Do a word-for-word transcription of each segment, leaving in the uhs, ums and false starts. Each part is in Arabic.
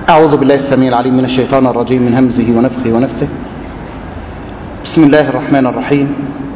أعوذ بالله السميع العليم من الشيطان الرجيم من همزه ونفخه ونفثه. بسم الله الرحمن الرحيم.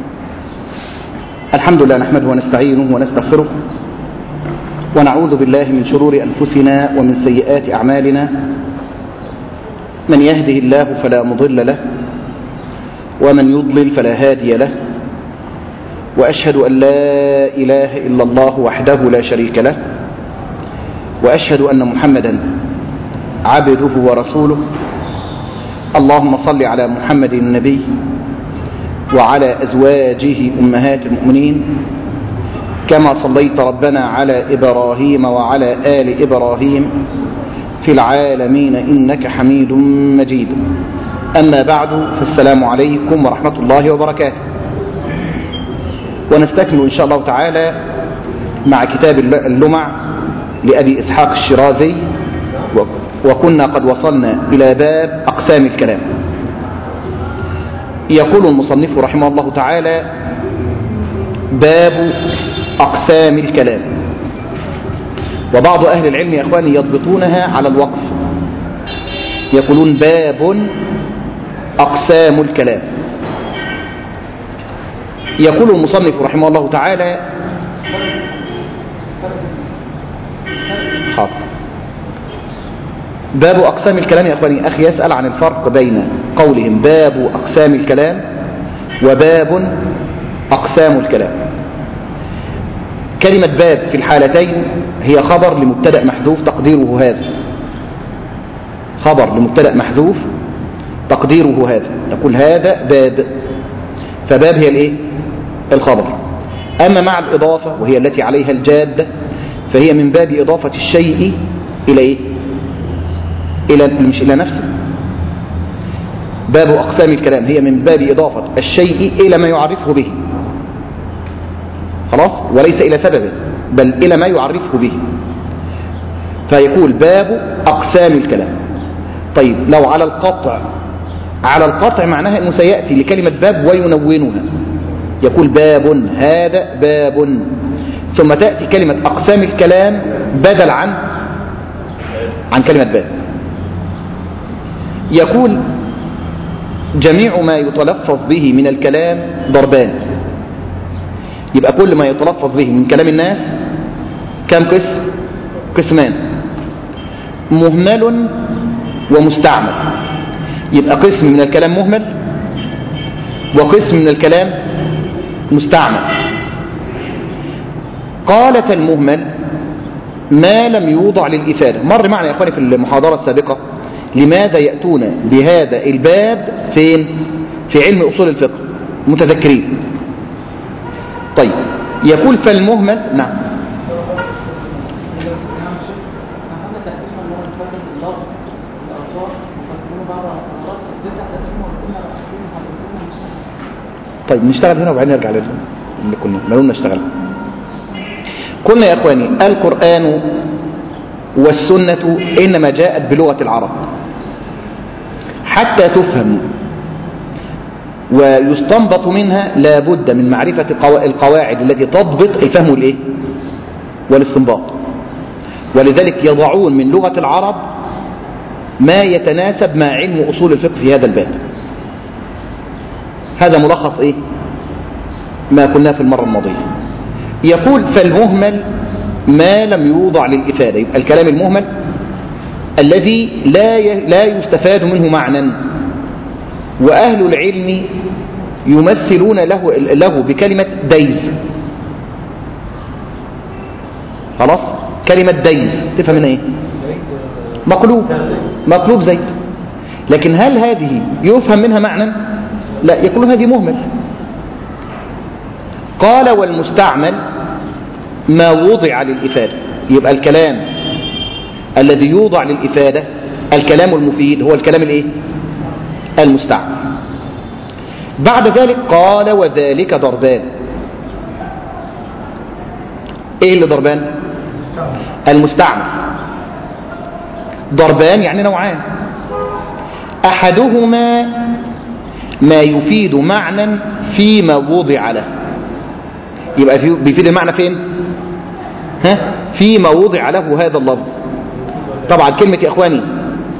الحمد لله نحمده ونستعينه ونستغفره ونعوذ بالله من شرور أنفسنا ومن سيئات أعمالنا. من يهده الله فلا مضل له ومن يضلل فلا هادي له، وأشهد أن لا إله إلا الله وحده لا شريك له، وأشهد أن محمدا عبده ورسوله. اللهم صل على محمد النبي وعلى أزواجه أمهات المؤمنين كما صليت ربنا على إبراهيم وعلى آل إبراهيم في العالمين إنك حميد مجيد. أما بعد، فالسلام عليكم ورحمة الله وبركاته. ونستكمل إن شاء الله تعالى مع كتاب اللمع لأبي إسحاق الشيرازي، وكنا قد وصلنا إلى باب أقسام الكلام. يقول المصنف رحمه الله تعالى: باب أقسام الكلام. وبعض أهل العلم يا أخواني يضبطونها على الوقف، يقولون باب أقسام الكلام. يقول المصنف رحمه الله تعالى: حاضر. باب أقسام الكلام يا أخواني، أخي يسأل عن الفرق بين قولهم باب أقسام الكلام وباب أقسام الكلام. كلمة باب في الحالتين هي خبر لمبتدأ محذوف تقديره هذا، خبر لمبتدأ محذوف تقديره هذا، تقول هذا باب، فباب هي الايه؟ الخبر. أما مع الإضافة وهي التي عليها الجادة فهي من باب إضافة الشيء إلى إيه؟ إلى مش إلى نفسه. باب أقسام الكلام هي من باب إضافة الشيء إلى ما يعرفه به، خلاص، وليس إلى سببه بل إلى ما يعرفه به، فيقول باب أقسام الكلام. طيب لو على القطع، على القطع معناها أنه سيأتي لكلمة باب وينونها، يقول باب، هذا باب، ثم تأتي كلمة أقسام الكلام بدل عن عن كلمة باب. يقول جميع ما يتلفظ به من الكلام ضربان. يبقى كل ما يتلفظ به من كلام الناس كم قسم؟ قسمان: مهمل ومستعمل. يبقى قسم من الكلام مهمل وقسم من الكلام مستعمل. قال فالمهمل ما لم يوضع للإفادة. مر معنا يا أخواني في المحاضرة السابقة لماذا يأتون بهذا الباب فين؟ في علم أصول الفقه، متذكرين؟ طيب يقول فالمهمل، نعم. طيب نشتغل هنا وبعدين نرجع للي كنا مالونا نشتغل. قلنا يا اخواني القرآن والسنة انما جاءت بلغة العرب حتى تفهم، ويستنبط منها لابد من معرفة القواعد التي تضبط الفهم والايه والاستنباط. ولذلك يضعون من لغة العرب ما يتناسب مع علم اصول الفقه في هذا الباب. هذا ملخص ايه ما قلنا في المرة الماضية. يقول فالمهمل ما لم يوضع للإفادة. يبقى الكلام المهمل الذي لا لا يستفاد منه معنى، وأهل العلم يمثلون له له بكلمة ديز. خلاص، كلمة ديز تفهم منها ايه؟ مقلوب، مقلوب زيت. لكن هل هذه يفهم منها معنى؟ لا، يقولون هذه مهمل. قال والمستعمل ما وضع للإفادة. يبقى الكلام الذي يوضع للإفادة، الكلام المفيد، هو الكلام الايه؟ المستعمل. بعد ذلك قال وذلك ضربان. ايه اللي ضربان؟ المستعمل. ضربان يعني نوعان: احدهما ما يفيد معنى فيما وضع له. يبقى بيفيد المعنى فين؟ ها؟ فيما وضع له هذا اللفظ. طبعا كلمة يا اخواني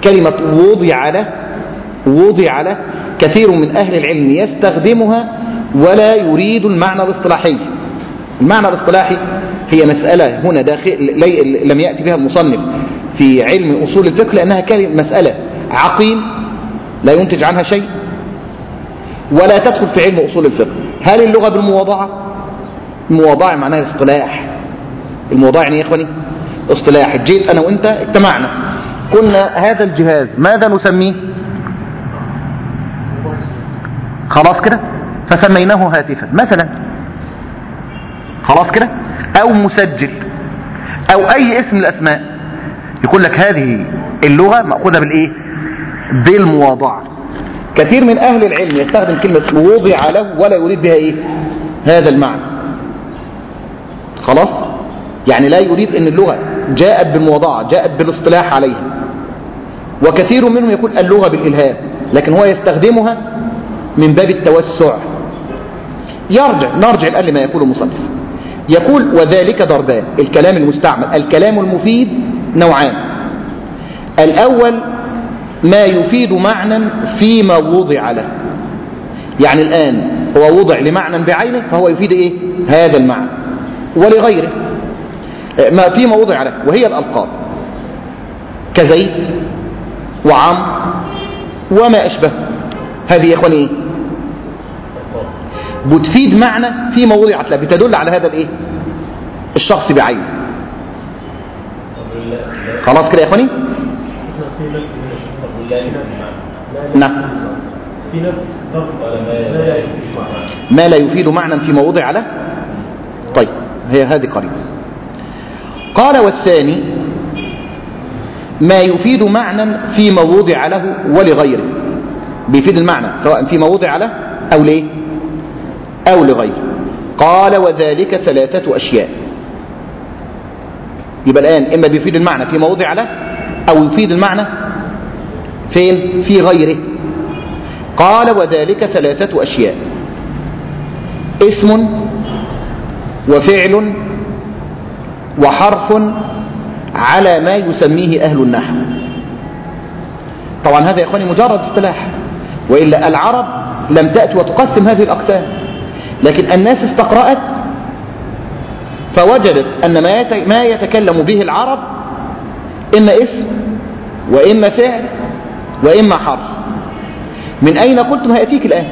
كلمة وضع له وضع له كثير من أهل العلم يستخدمها ولا يريد المعنى الاصطلاحي. المعنى الاصطلاحي هي مسألة هنا داخل لم يأتي بها المصنف في علم أصول الفقه، لأنها كانت مسألة عقيم لا ينتج عنها شيء ولا تدخل في علم أصول الفقه. هل اللغة بالمواضعة؟ المواضعة معناها اصطلاح. المواضعة يعني يا إخواني اصطلاح. جيت أنا وإنت اجتمعنا قلنا هذا الجهاز ماذا نسميه؟ خلاص كده، فسميناه هاتفا مثلا، خلاص كده، أو مسجل أو أي اسم الأسماء. يقول لك هذه اللغة مأخوذة بالإيه؟ بالمواضعة. كثير من أهل العلم يستخدم كلمة وضع له ولا يريد بها إيه؟ هذا المعنى. خلاص، يعني لا يريد أن اللغة جاءت بالمواضعة، جاءت بالاصطلاح عليها. وكثير منهم يقول اللغة بالإلهام، لكن هو يستخدمها من باب التوسع. يرجع نرجع الآن لما يقول المصنف. يقول وذلك ضربان. الكلام المستعمل، الكلام المفيد نوعان. الأول ما يفيد معنى فيما وضع له، يعني الآن هو وضع لمعنى بعينه فهو يفيد إيه؟ هذا المعنى ولغيره ما فيما وضع له، وهي الألقاب كزيد وعم وما أشبه. هذه يا إخواني إيه؟ بتفيد معنى فيما وضعت له، بتدل على هذا الإيه؟ الشخص بعينه. خلاص كده يا إخواني؟ نعم. ما لا يفيد معنى فيما وضع له. طيب هي هذه قريبة. قال والثاني ما يفيد معنى فيما وضع له ولغيره، بيفيد المعنى سواء فيما وضع له أو ليه أو لغيره. قال وذلك ثلاثة أشياء. يبقى الآن إما بيفيد المعنى فيما وضع له أو يفيد المعنى فين؟ في غيره. قال وذلك ثلاثة أشياء: اسم وفعل وحرف على ما يسميه أهل النحو. طبعا هذا يا إخواني مجرد اصطلاح، وإلا العرب لم تأتي وتقسم هذه الأقسام، لكن الناس استقرأت فوجدت أن ما يتكلم به العرب إما اسم وإما فعل وإما حرف. من أين قلتم؟ هيأتيك الآن.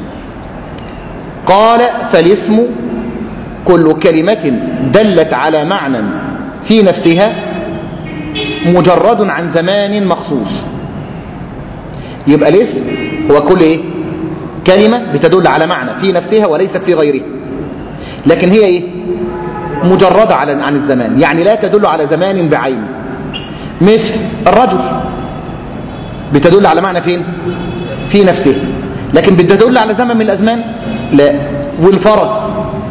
قال فالاسم كل كلمة دلت على معنى في نفسها مجرد عن زمان مخصوص. يبقى الاسم هو كل إيه؟ كلمة بتدل على معنى في نفسها وليست في غيرها، لكن هي إيه؟ مجردة عن الزمان، يعني لا تدل على زمان بعينه. مثل الرجل بتدل على معنى فين؟ في نفسه، لكن بتدل على زمن من الأزمان لا. والفرس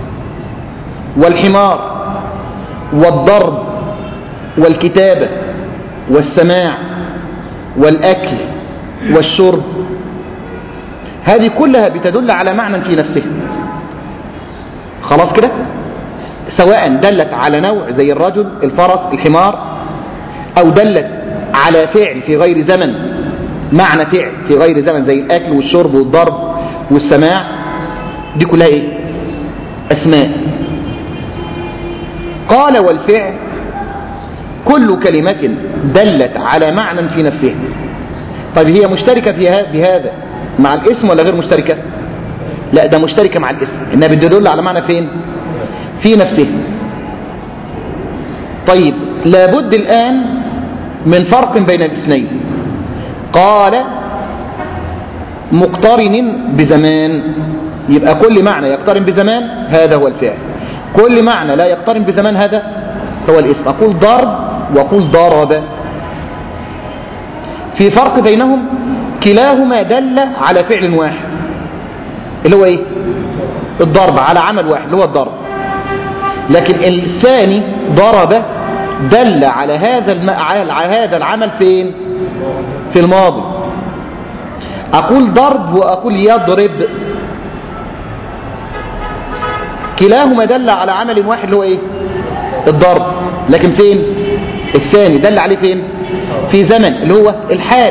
والحمار والضرب والكتابة والسماع والأكل والشرب، هذه كلها بتدل على معنى في نفسها. خلاص كده، سواء دلت على نوع زي الرجل الفرس الحمار، أو دلت على فعل في غير زمن، معنى فعل في غير زمن زي الأكل والشرب والضرب والسماع، دي كلها إيه؟ أسماء. قال والفعل كل كلمة دلت على معنى في نفسها. طيب هي مشتركة في هذا مع الاسم ولا غير مشتركة؟ لا، ده مشتركة مع الاسم، إنها بتدل على معنى فين؟ في نفسه. طيب لابد الآن من فرق بين الاثنين. قال مقترن بزمان، يبقى كل معنى يقترن بزمان هذا هو الفعل، كل معنى لا يقترن بزمان هذا هو الاسم. أقول ضرب وأقول ضرب، في فرق بينهم، كلاهما دل على فعل واحد اللي هو ايه؟ الضرب، على عمل واحد اللي هو الضرب. لكن الثاني ضرب دل على هذا الم... على هذا العمل فين؟ في الماضي. أقول ضرب وأقول يضرب، كلاهما دل على عمل واحد اللي هو ايه؟ الضرب، لكن فين؟ الثاني دل عليه فين؟ في زمن اللي هو الحال،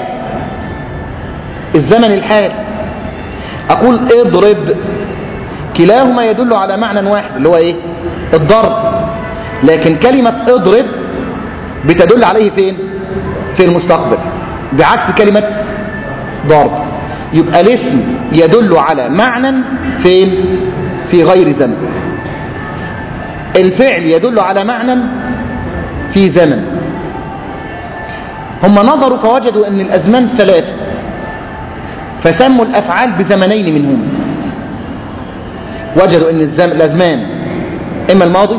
الزمن الحال. أقول اضرب، كلاهما يدل على معنى واحد اللي هو إيه؟ الضرب، لكن كلمة اضرب بتدل عليه فين؟ في المستقبل، بعكس كلمة ضرب. يبقى الاسم يدل على معنى فين؟ في غير زمن. الفعل يدل على معنى في زمن. هم نظروا فوجدوا أن الأزمان ثلاثة، فسموا الأفعال بزمنين منهم. وجدوا أن الأزمان إما الماضي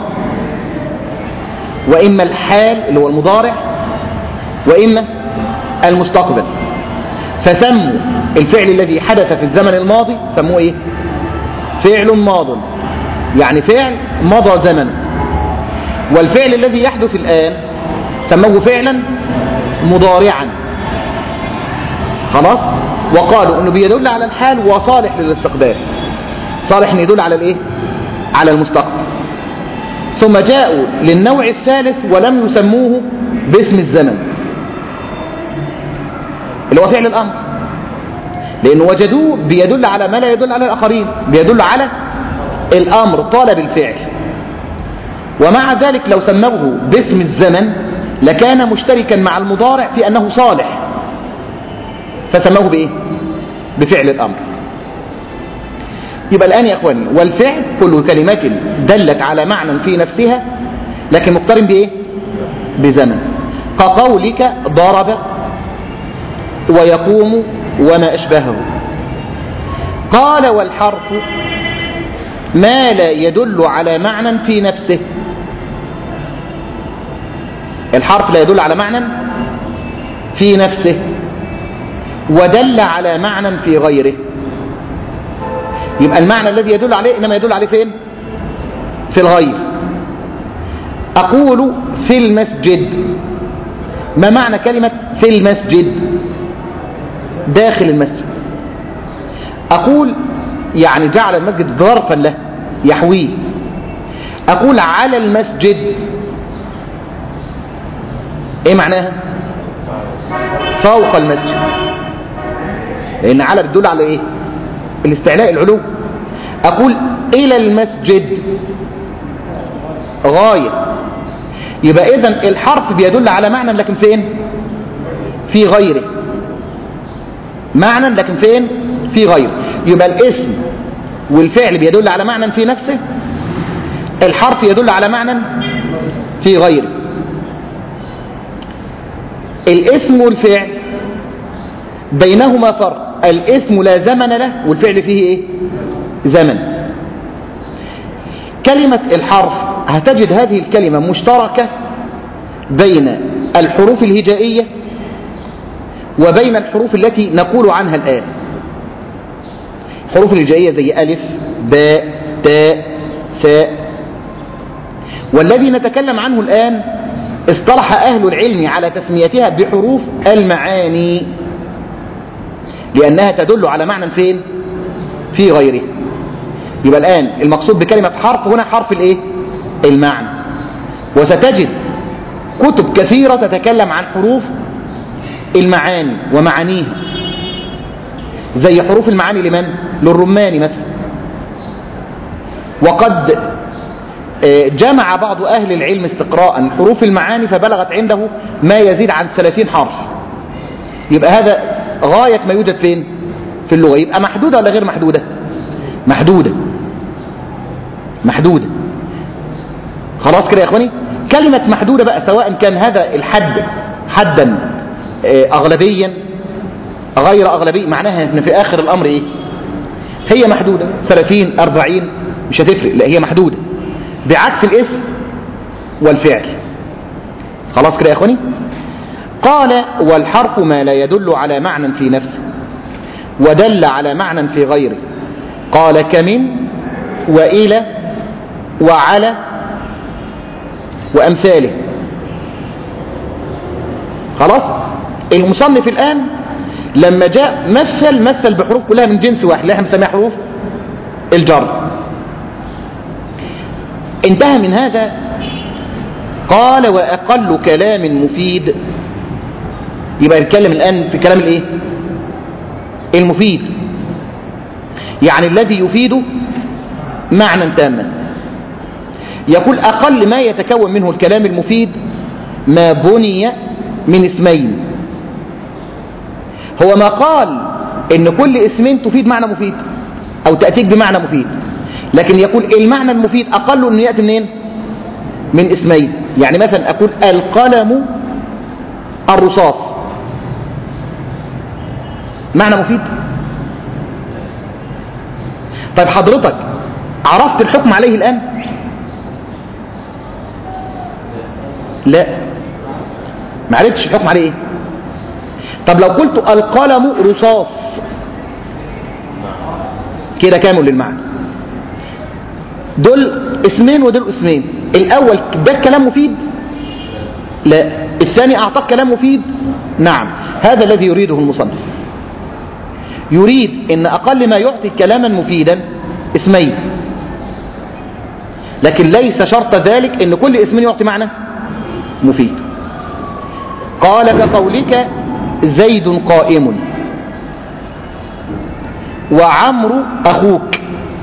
وإما الحال اللي هو المضارع وإما المستقبل، فسموا الفعل الذي حدث في الزمن الماضي سموه إيه؟ فعل ماض، يعني فعل مضى زمن. والفعل الذي يحدث الآن سموه فعلا مضارعا. خلاص؟ وقالوا انه بيدل على الحال وصالح للاستقبال، صالح ان يدل على الايه؟ على المستقبل. ثم جاءوا للنوع الثالث ولم يسموه باسم الزمن اللي هو فعل الامر، لانه وجدوه بيدل على ما لا يدل على الاخرين، بيدل على الامر طالب الفعل. ومع ذلك لو سموه باسم الزمن لكان مشتركا مع المضارع في انه صالح، فسموه بايه؟ بفعل الامر. يبقى الان يا اخواني، والفعل كل كلمة دلت على معنى في نفسها لكن مقترن بايه؟ بزمن، كقولك ضرب ويقوم وما اشبهه. قال والحرف ما لا يدل على معنى في نفسه. الحرف لا يدل على معنى في نفسه ودل على معنى في غيره. يبقى المعنى الذي يدل عليه إنما يدل عليه فين؟ في الغير. أقول في المسجد، ما معنى كلمة في المسجد؟ داخل المسجد. أقول يعني جعل المسجد ظرفا له يحويه. أقول على المسجد، إيه معناها؟ فوق المسجد، لأن على بتدل على إيه؟ الاستعلاء، العلو. أقول إلى المسجد غاية. يبقى إذن الحرف بيدل على معنى لكن فين؟ في غيره. معنى لكن فين؟ في غيره. يبقى الاسم والفعل بيدل على معنى في نفسه، الحرف يدل على معنى في غيره. الاسم والفعل بينهما فرق، الاسم لا زمن له والفعل فيه ايه؟ زمن. كلمة الحرف هتجد هذه الكلمة مشتركة بين الحروف الهجائية وبين الحروف التي نقول عنها الآن. الحروف الهجائية زي ألف باء تاء ثاء. والذي نتكلم عنه الآن اصطلح أهل العلم على تسميتها بحروف المعاني، لأنها تدل على معنى فين؟ في غيره. يبقى الآن المقصود بكلمة حرف هنا حرف الايه؟ المعنى. وستجد كتب كثيرة تتكلم عن حروف المعاني ومعانيها، زي حروف المعاني لمن؟ للرماني مثلا. وقد جمع بعض أهل العلم استقراء حروف المعاني فبلغت عنده ما يزيد عن ثلاثين حرف. يبقى هذا غاية ما يوجد فين؟ في اللغة. يبقى محدودة ولا غير محدودة؟ محدودة محدودة. خلاص كده يا اخواني. كلمة محدودة بقى سواء كان هذا الحد حدا أغلبيا غير أغلبي، معناها ان في آخر الأمر ايه؟ هي محدودة ثلاثين أربعين مش هتفرق، لا هي محدودة بعكس الاسم والفعل. خلاص كده يا اخواني. قال والحرف ما لا يدل على معنى في نفسه ودل على معنى في غيره. قال كمن وإلى وعلى وأمثاله. خلاص. المصنف الآن لما جاء مثل مثل بحروف كلها من جنس واحد اللي احنا بنسميها حروف الجر. انتهى من هذا قال وأقل كلام مفيد يبقى نتكلم الآن في كلام الايه؟ المفيد، يعني الذي يفيد معنى تاما. يقول أقل ما يتكون منه الكلام المفيد ما بني من اسمين. هو ما قال إن كل اسمين تفيد معنى مفيد أو تأتيك بمعنى مفيد، لكن يقول المعنى المفيد أقل أن يأتي منين؟ من اسمين. يعني مثلا أقول القلم الرصاص، معنى مفيد. طيب حضرتك عرفت الحكم عليه الآن؟ لا، ما عرفتش الحكم عليه ايه. طب لو قلت القلم رصاص كده كامل للمعنى. دول اسمين ودول اسمين. الاول ده كلام مفيد؟ لا. الثاني اعطاك كلام مفيد؟ نعم. هذا الذي يريده المصنف، يريد ان اقل ما يعطي كلاما مفيدا اسمين، لكن ليس شرط ذلك ان كل اسم يعطي معنى مفيد. قال كقولك زيد قائم وعمرو اخوك.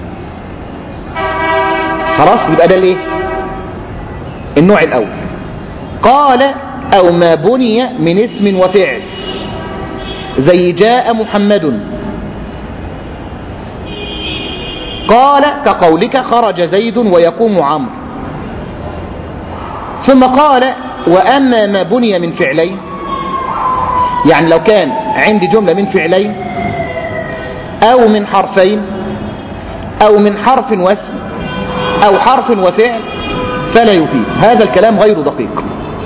خلاص، يبقى ده الايه؟ النوع الاول. قال او ما بني من اسم وفعل زي جاء محمد. قال كقولك خرج زيد ويقوم عمرو. ثم قال واما ما بني من فعلين، يعني لو كان عندي جملة من فعلين او من حرفين او من حرف واسم او حرف وفعل فلا يفيد. هذا الكلام غير دقيق،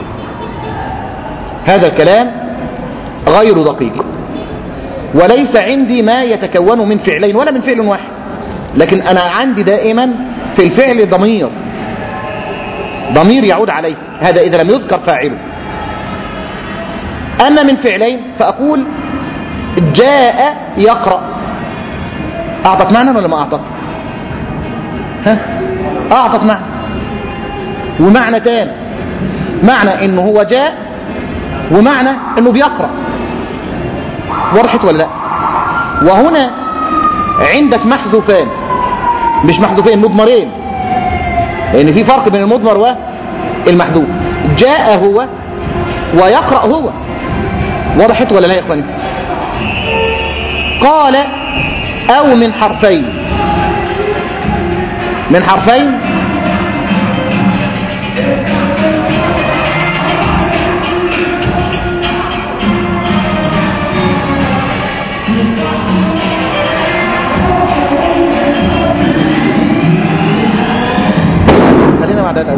هذا الكلام غير دقيق. وليس عندي ما يتكون من فعلين ولا من فعل واحد، لكن أنا عندي دائما في الفعل ضمير، ضمير يعود عليه، هذا إذا لم يذكر فاعله. أما من فعلين فأقول جاء يقرأ. أعطت معنى ولا ما أعطت؟ ها؟ أعطت معنى، ومعنى تاني، معنى إنه هو جاء ومعنى إنه بيقرأ. وضحت ولا لا؟ وهنا عندك محذوفان، مش محذوفين، مضمرين، لأن في فرق بين المضمر والمحذوف. جاء هو ويقرأ هو. وضحت ولا لا يا إخواني؟ قال أو من حرفين. من حرفين خلينا مع ده الأول.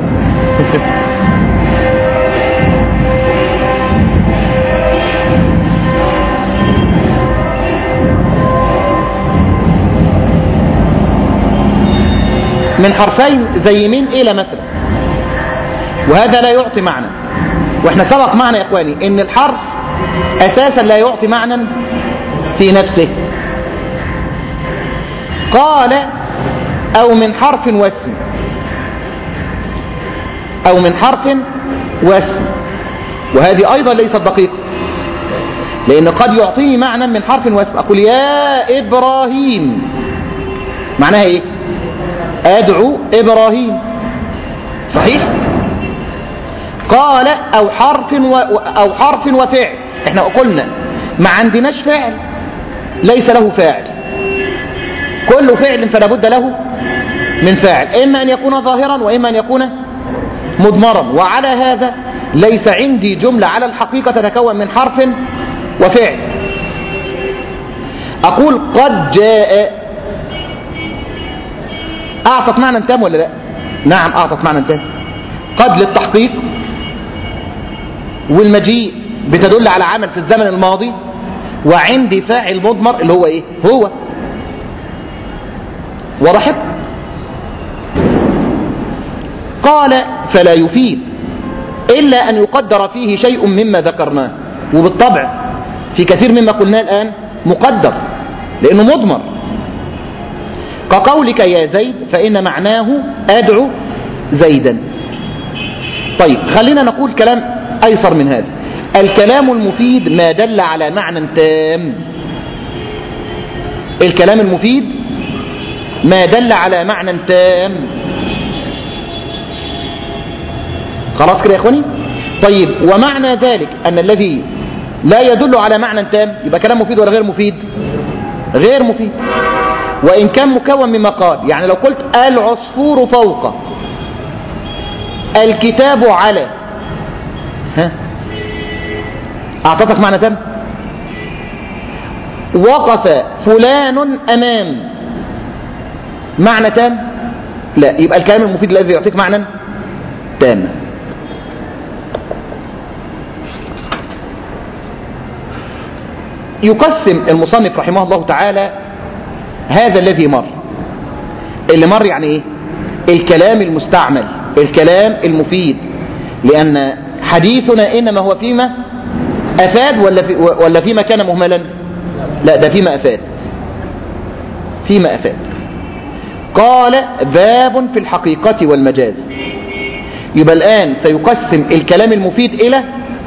من حرفين زي من إلى مثلا، وهذا لا يعطي معنى. واحنا سبق معنا يا إخواني إن الحرف أساسا لا يعطي معنى في نفسه. قال أو من حرف واسم، أو من حرف واسم، وهذه أيضا ليست دقيقة، لأن قد يعطيني معنى من حرف واسم. أقول يا إبراهيم، معناها إيه؟ أدعو إبراهيم، صحيح؟ قال أو حرف و... أو حرف وفعل. احنا قلنا ما عندناش فعل ليس له فاعل، كل فعل فلا بد له من فاعل، إما أن يكون ظاهرا وإما أن يكون مضمرا. وعلى هذا ليس عندي جملة على الحقيقة تتكون من حرف وفعل. أقول قد جاء، أعطت معنى تام ولا لا؟ نعم أعطت معنى تام. قد للتحقيق، والمجيء بتدل على عمل في الزمن الماضي، وعندي فاعل مضمر اللي هو إيه؟ هو. وضحت؟ قال فلا يفيد إلا أن يقدر فيه شيء مما ذكرناه، وبالطبع في كثير مما قلناه الآن مقدر لأنه مضمر. كقولك يا زيد فإن معناه أدعو زيدا. طيب خلينا نقول كلام أيسر من هذا. الكلام المفيد ما دل على معنى تام. الكلام المفيد ما دل على معنى تام. خلاص كده يا اخواني؟ طيب ومعنى ذلك ان الذي لا يدل على معنى تام يبقى كلام مفيد ولا غير مفيد؟ غير مفيد، وان كان مكون مما قال. يعني لو قلت العصفور فوق، الكتاب على، ها اعطتك معنى تام؟ وقف فلان امام، معنى تام؟ لا. يبقى الكلام المفيد الذي يعطيك معنى تام. يقسم المصنف رحمه الله تعالى هذا الذي مر. اللي مر يعني ايه؟ الكلام المستعمل، الكلام المفيد، لان حديثنا انما هو فيما افاد ولا في ولا فيما كان مهملا؟ لا، ده فيما افاد، فيما افاد. قال باب في الحقيقة والمجاز. يبقى الآن سيقسم الكلام المفيد إلى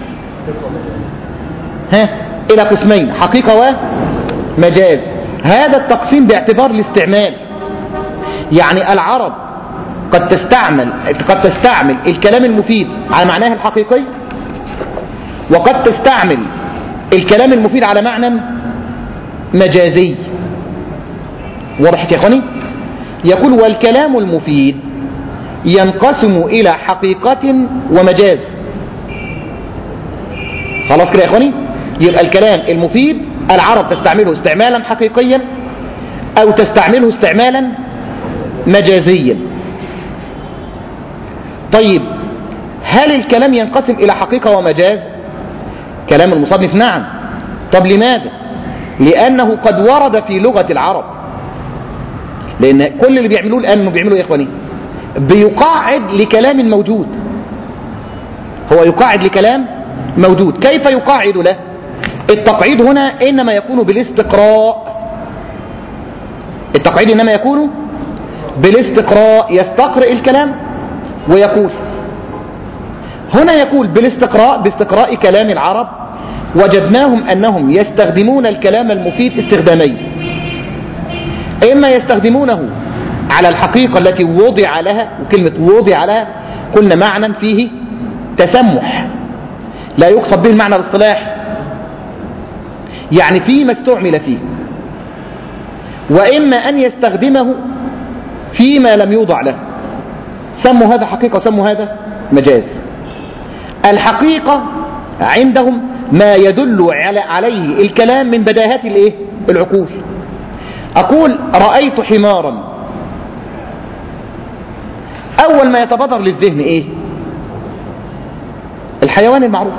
ها إلى قسمين، حقيقة ومجاز. هذا التقسيم باعتبار الاستعمال. يعني العرب قد تستعمل قد تستعمل الكلام المفيد على معناه الحقيقي، وقد تستعمل الكلام المفيد على معنى مجازي. وضحت يا اخواني؟ يقول والكلام المفيد ينقسم إلى حقيقة ومجاز. خلاص كده يا اخواني؟ يبقى الكلام المفيد العرب تستعمله استعمالا حقيقيا او تستعمله استعمالا مجازيا. طيب هل الكلام ينقسم الى حقيقة ومجاز؟ كلام المصنف نعم. طب لماذا؟ لانه قد ورد في لغة العرب. لان كل اللي بيعملوه الان انه بيعملوا يا اخواني بيقاعد لكلام موجود. هو يقاعد لكلام موجود. كيف يقاعد له؟ التقعيد هنا انما يكون بالاستقراء. التقعيد انما يكون بالاستقراء. يستقرئ الكلام ويقول. هنا يقول بالاستقراء، باستقراء كلام العرب وجدناهم انهم يستخدمون الكلام المفيد استخدامين. اما يستخدمونه على الحقيقة التي وضع لها، وكلمة وضع لها قلنا معنى فيه تسمح لا يقصد به المعنى الاصطلاحي، يعني فيما استعمل فيه. وإما أن يستخدمه فيما لم يوضع له. سموا هذا حقيقة وسموا هذا مجاز. الحقيقة عندهم ما يدل عليه الكلام من بداهات الايه؟ العقول. أقول رأيت حمارا، أول ما يتبادر للذهن إيه؟ الحيوان المعروف،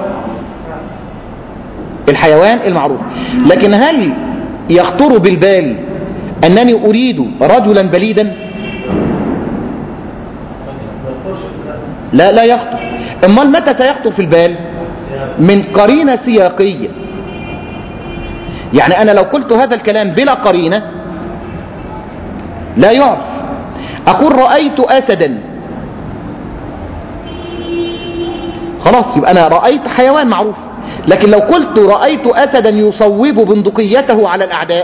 الحيوان المعروف. لكن هل يخطر بالبال أنني أريد رجلا بليدا؟ لا لا يخطر. أمال متى سيخطر في البال؟ من قرينة سياقية. يعني أنا لو قلت هذا الكلام بلا قرينة لا يعرف. أقول رأيت أسدا، خلاص يبقى أنا رأيت حيوان معروف. لكن لو قلت رأيت أسدا يصوب بندقيته على الأعداء،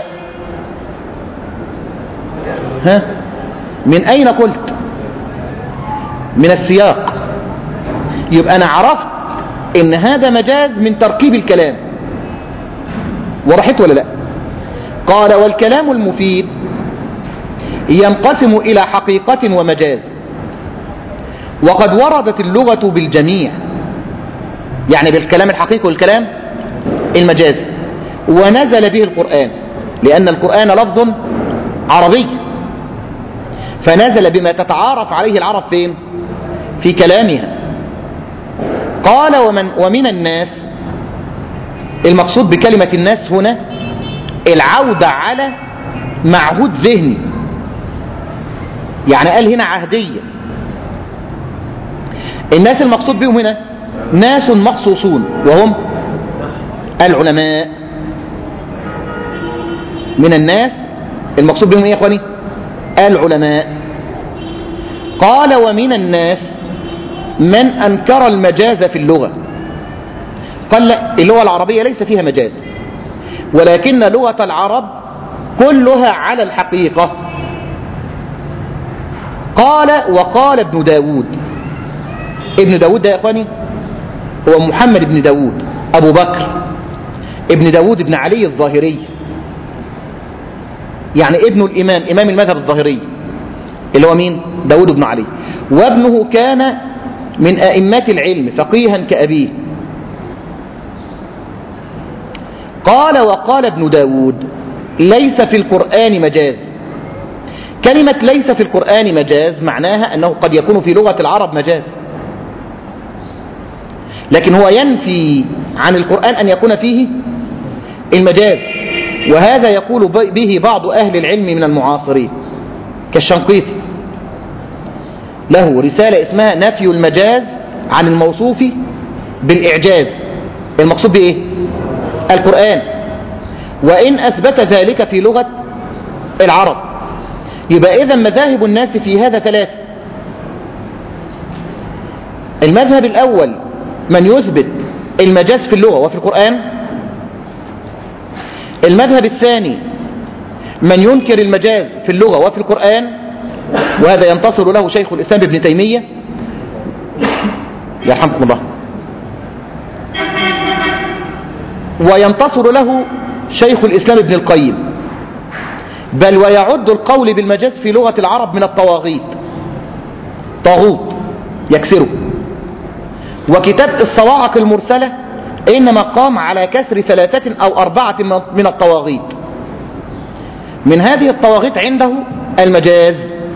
ها من أين قلت؟ من السياق. يبقى أنا عرفت إن هذا مجاز من تركيب الكلام. وضحت ولا لا؟ قال والكلام المفيد ينقسم إلى حقيقة ومجاز، وقد وردت اللغة بالجميع، يعني بالكلام الحقيقي والكلام المجازي، ونزل به القرآن، لأن القرآن لفظ عربي، فنزل بما تتعارف عليه العرب فين؟ في كلامها. قال ومن, ومن الناس، المقصود بكلمة الناس هنا العودة على معهود ذهني، يعني قال هنا عهدية. الناس المقصود بهم هنا ناس مخصوصون وهم العلماء. من الناس المقصود بهم ايه يا اخواني؟ العلماء. قال ومن الناس من أنكر المجاز في اللغة. قال لا، اللغة العربية ليس فيها مجاز، ولكن لغة العرب كلها على الحقيقة. قال وقال ابن داود. ابن داود ده يا اخواني هو محمد بن داود ابو بكر ابن داود بن علي الظاهري، يعني ابن الامام، امام المذهب الظاهري اللي هو مين؟ داود بن علي. وابنه كان من ائمات العلم فقيها كأبيه. قال وقال ابن داود ليس في القرآن مجاز. كلمة ليس في القرآن مجاز معناها أنه قد يكون في لغة العرب مجاز، لكن هو ينفي عن القرآن أن يكون فيه المجاز، وهذا يقول به بعض أهل العلم من المعاصرين كالشنقيطي، له رسالة اسمها نفي المجاز عن الموصوف بالإعجاز. المقصود بإيه؟ القرآن. وإن أثبت ذلك في لغة العرب، يبقى إذا مذاهب الناس في هذا ثلاثة. المذهب الأول من يثبت المجاز في اللغة وفي القرآن. المذهب الثاني من ينكر المجاز في اللغة وفي القرآن، وهذا ينتصر له شيخ الإسلام ابن تيمية يرحمكم الله، وينتصر له شيخ الإسلام ابن القيم، بل ويعد القول بالمجاز في لغة العرب من الطواغيت، طاغوت يكسره. وكتاب الصواعق المرسلة إنما قام على كسر ثلاثة أو أربعة من الطواغيت. من هذه الطواغيت عنده المجاز،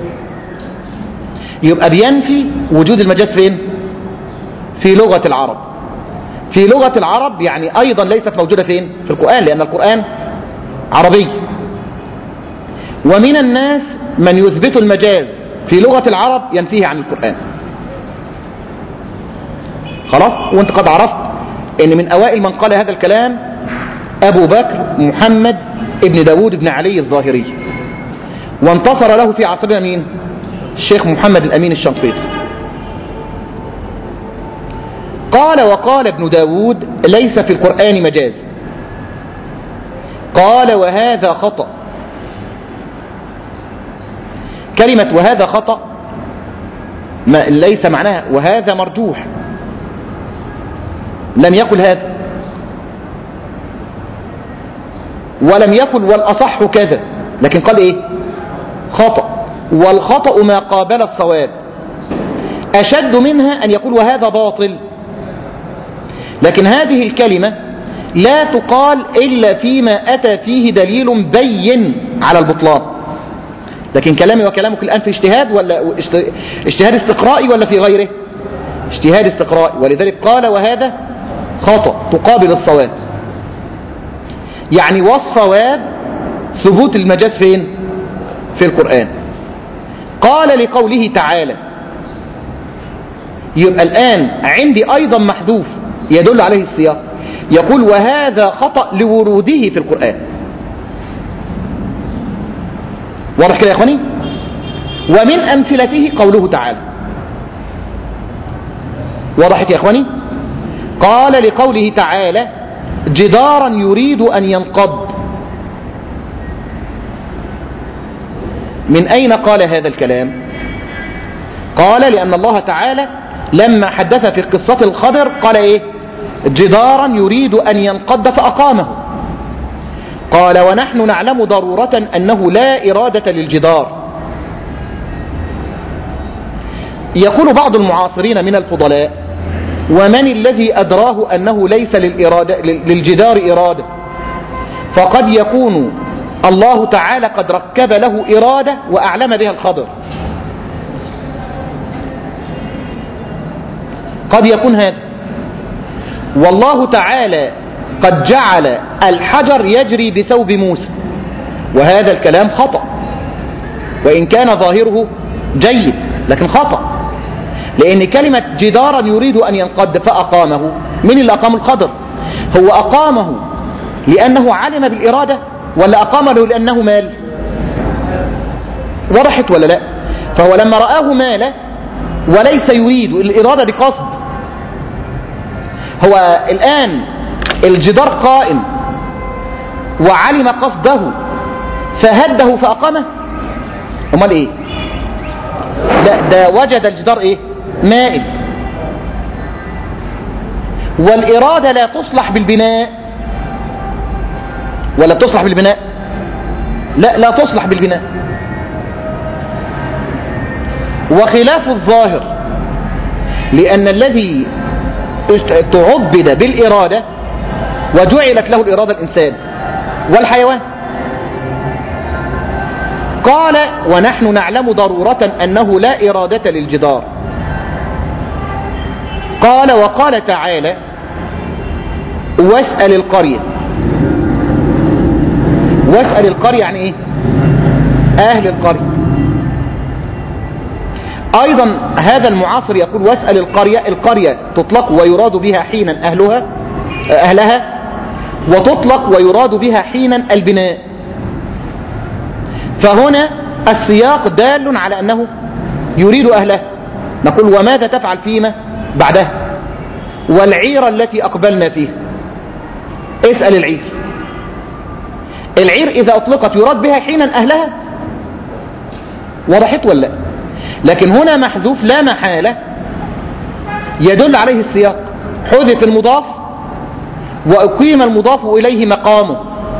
يبقى بينفي وجود المجاز فين؟ في لغة العرب. في لغة العرب يعني أيضا ليست موجودة فين؟ في القرآن، لأن القرآن عربي. ومن الناس من يثبت المجاز في لغة العرب ينفيه عن القرآن. خلاص؟ وانت قد عرفت ان من اوائل من قال هذا الكلام ابو بكر محمد ابن داود بن علي الظاهري، وانتصر له في عصرنا مين؟ الشيخ محمد الامين الشنقيطي. قال وقال ابن داود ليس في القرآن مجاز. قال وهذا خطأ. كلمة وهذا خطأ ما ليس معناها وهذا مرجوح، لم يقل هذا، ولم يقل والأصح كذا، لكن قال ايه؟ خطأ. والخطأ ما قابل الصواب. أشد منها أن يقول وهذا باطل، لكن هذه الكلمة لا تقال إلا فيما أتى فيه دليل بين على البطلان. لكن كلامي وكلامك الآن في اجتهاد ولا اجتهاد استقرائي ولا في غيره؟ اجتهاد استقرائي، ولذلك قال وهذا خطأ تقابل الصواب. يعني والصواب ثبوت المجاز فين؟ في القرآن. قال لقوله تعالى، يبقى الآن عندي أيضا محذوف يدل عليه السياق، يقول وهذا خطأ لوروده في القرآن. واضح كده يا اخواني؟ ومن أمثلته قوله تعالى. وضحت يا اخواني؟ قال لقوله تعالى جدارا يريد أن ينقض. من أين قال هذا الكلام؟ قال لأن الله تعالى لما حدث في قصة الخضر قال إيه؟ جدارا يريد أن ينقض فأقامه. قال ونحن نعلم ضرورة أنه لا إرادة للجدار. يقول بعض المعاصرين من الفضلاء ومن الذي أدراه أنه ليس للإرادة للجدار إرادة؟ فقد يكون الله تعالى قد ركب له إرادة وأعلم بها الخضر، قد يكون هذا. والله تعالى قد جعل الحجر يجري بثوب موسى، وهذا الكلام خطأ، وإن كان ظاهره جيد لكن خطأ، لأن كلمة جدارا يريد أن ينقض فأقامه، من اللي أقام الخضر؟ هو أقامه لأنه علم بالإرادة ولا أقامه لأنه مال؟ وضحت ولا لا؟ فهو لما رآه مال وليس يريد الإرادة بقصد، هو الآن الجدار قائم وعلم قصده فهده فأقامه؟ امال ايه؟ ده, ده وجد الجدار ايه؟ مائل. والإرادة لا تصلح بالبناء ولا تصلح بالبناء؟ لا لا تصلح بالبناء. وخلاف الظاهر، لأن الذي تعبد بالإرادة وجعلت له الإرادة الإنسان والحيوان. قال ونحن نعلم ضرورة أنه لا إرادة للجدار. قال وقال تعالى واسأل القرية. واسأل القرية يعني ايه؟ أهل القرية. أيضا هذا المعاصر يقول واسأل القرية. القرية تطلق ويراد بها حينا أهلها أهلها، وتطلق ويراد بها حينا البناء. فهنا السياق دال على أنه يريد أهله. نقول وماذا تفعل فيما بعدها؟ والعير التي أقبلنا فيها. اسأل العير. العير إذا أطلقت يراد بها حينا أهلها. وضحت ولا لا؟ لكن هنا محذوف لا محالة يدل عليه السياق. حذف المضاف وأقيم المضاف إليه مقامه.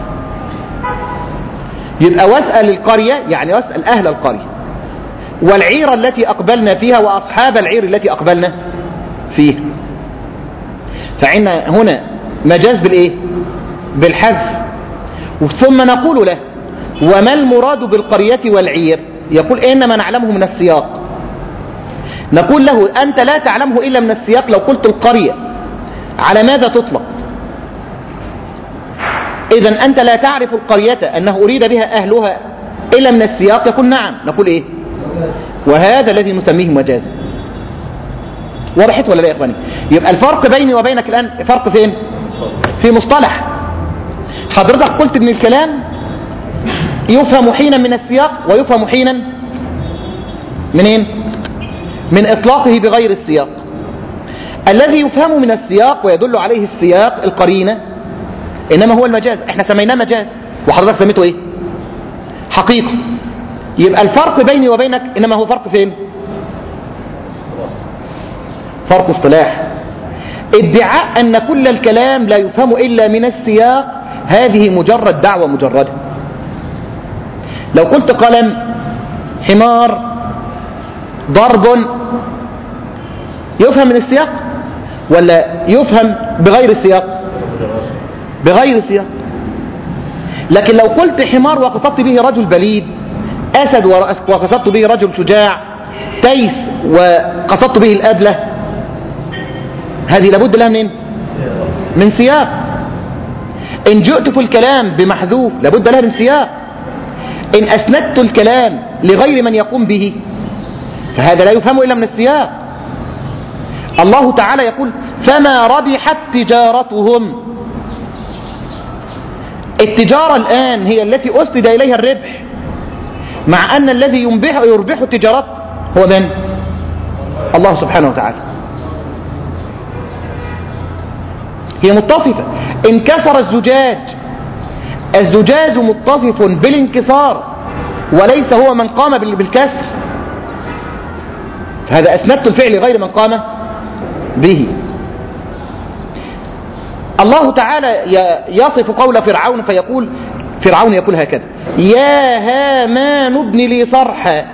يبقى واسأل القرية يعني واسأل أهل القرية، والعير التي أقبلنا فيها وأصحاب العير التي أقبلنا فيها. فعندنا هنا مجاز بالإيه؟ بالحذف. ثم نقول له وما المراد بالقرية والعير؟ يقول إنما نعلمه من السياق. نقول له أنت لا تعلمه إلا من السياق. لو قلت القرية على ماذا تطلق؟ إذن أنت لا تعرف القرية أنه أريد بها أهلها إلا من السياق. يقول نعم. نقول إيه؟ وهذا الذي نسميه مجازا. وضحت ولا لا يا إخواني؟ يبقى الفرق بيني وبينك الآن فرق فين؟ في مصطلح. حضرتك قلت ان الكلام يفهم حينا من السياق ويفهم حينا منين؟ من إطلاقه بغير السياق. الذي يفهم من السياق ويدل عليه السياق القرينة إنما هو المجاز. احنا سميناه مجاز وحضرتك سميته ايه؟ حقيقة. يبقى الفرق بيني وبينك إنما هو فرق فين؟ فرق اصطلاح. ادعاء أن كل الكلام لا يفهم إلا من السياق هذه مجرد دعوة مجردة. لو قلت قلم، حمار، ضرب، يفهم من السياق ولا يفهم بغير السياق؟ بغير السياق. لكن لو قلت حمار وقصدت به رجل بليد، أسد وقصدت به رجل شجاع، تيس وقصدت به الأدلة، هذه لابد لها منين؟ من سياق. إن جئت في الكلام بمحذوف لابد لها من سياق. إن أسندت الكلام لغير من يقوم به فهذا لا يفهم إلا من السياق. الله تعالى يقول فما ربحت تجارتهم. التجارة الآن هي التي أسند إليها الربح، مع أن الذي ينبح يربح التجارات هو من؟ الله سبحانه وتعالى. هي متصفة. انكسر الزجاج، الزجاج متصف بالانكسار وليس هو من قام بالكسر، فهذا أسندت الفعل غير من قام به. الله تعالى يصف قول فرعون فيقول فرعون يقول هكذا يا هامان ابن لي صرحا.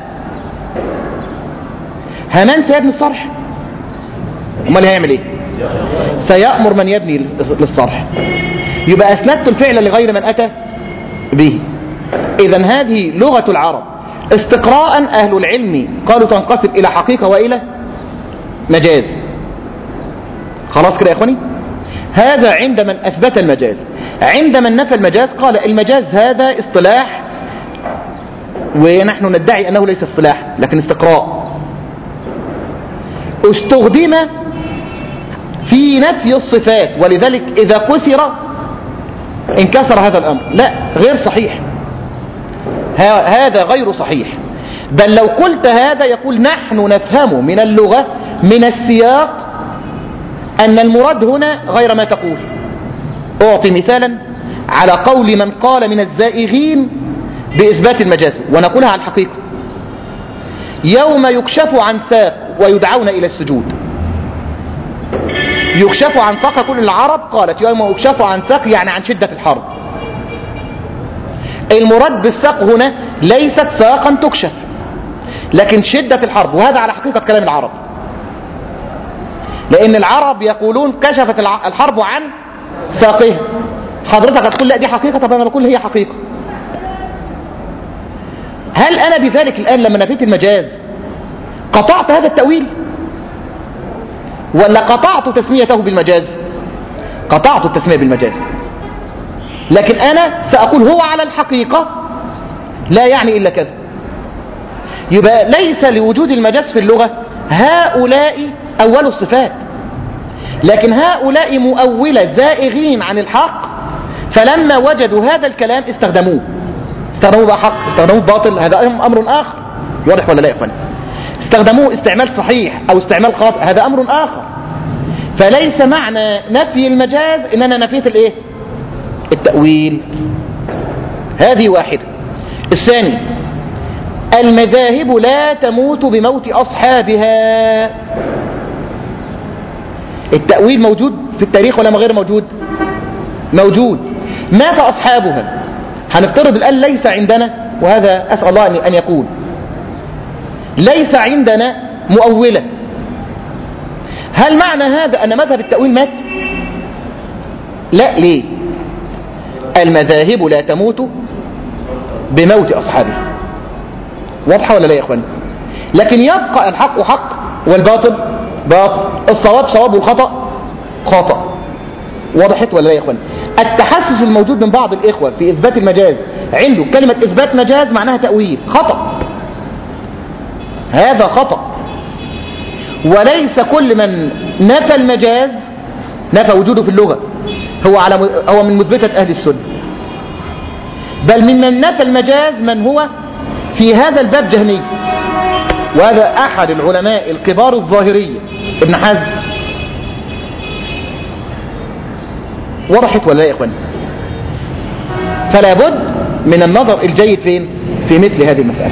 هامان سيبني الصرح، امال هيعمل ايه؟ سيأمر من يبني للصرح. يبقى أسندت الفعل لغير من أتى به. إذن هذه لغة العرب. استقراء أهل العلم قالوا تنقسم إلى حقيقة وإلى مجاز. خلاص كده يا إخواني؟ هذا عند من أثبت المجاز. عند من نفى المجاز قال المجاز هذا اصطلاح، ونحن ندعي أنه ليس اصطلاح لكن استقراء، استخدم في نفي الصفات، ولذلك إذا كسر انكسر هذا الأمر. لا، غير صحيح، هذا غير صحيح. بل لو قلت هذا يقول نحن نفهم من اللغة من السياق أن المراد هنا غير ما تقول. أعطي مثالا على قول من قال من الزائغين بإثبات المجاز، ونقولها على الحقيقة. يوم يكشف عن ساق ويدعون إلى السجود. يكشف عن ساق، كل العرب قالت يوم يكشف عن ساق يعني عن شدة الحرب. المراد بالساق هنا ليست ساقا تكشف، لكن شدة الحرب، وهذا على حقيقة كلام العرب، لأن العرب يقولون كشفت الحرب عن ساقها. حضرتك هتقول لا دي حقيقة، طب أنا بقول هي حقيقة. هل أنا بذلك الآن لما نفيت المجاز قطعت هذا التأويل، ولا قطعت تسميته بالمجاز؟ قطعت التسمية بالمجاز، لكن أنا سأقول هو على الحقيقة لا يعني إلا كذا. يبقى ليس لوجود المجاز في اللغة هؤلاء أول الصفات، لكن هؤلاء مؤولة زائغين عن الحق، فلما وجدوا هذا الكلام استخدموه. استخدموه بحق، استخدموه باطل، هذا أمر آخر. واضح ولا لا يا إخواني؟ استخدموه استعمال صحيح أو استعمال خاطئ، هذا أمر آخر. فليس معنى نفي المجاز إن أنا نفيت الإيه؟ التأويل. هذه واحدة. الثاني، المذاهب لا تموت بموت أصحابها. التأويل موجود في التاريخ ولا غير موجود؟ موجود. مات أصحابها. هنفترض الآن ليس عندنا، وهذا أسأل الله أن يكون، ليس عندنا مؤولة. هل معنى هذا أن مذهب التأويل مات؟ لا. ليه؟ المذاهب لا تموت بموت أصحابها. واضحة ولا لا يا إخوان؟ لكن يبقى الحق حق والباطل باطل، الصواب صواب والخطأ خطأ. وضحت ولا لا يا إخوان؟ التحسس الموجود من بعض الإخوة في إثبات المجاز، عنده كلمة إثبات مجاز معناها تأويل، خطأ. هذا خطأ. وليس كل من نفى المجاز نفى وجوده في اللغة هو على هو من مثبتة أهل السنة، بل ممن نفى المجاز من هو في هذا الباب جهمي، وهذا أحد العلماء الكبار الظاهرية ابن حزم. وضحت ولا يا إخوان؟ فلا بد من النظر الجيد فين؟ في مثل هذه المسألة.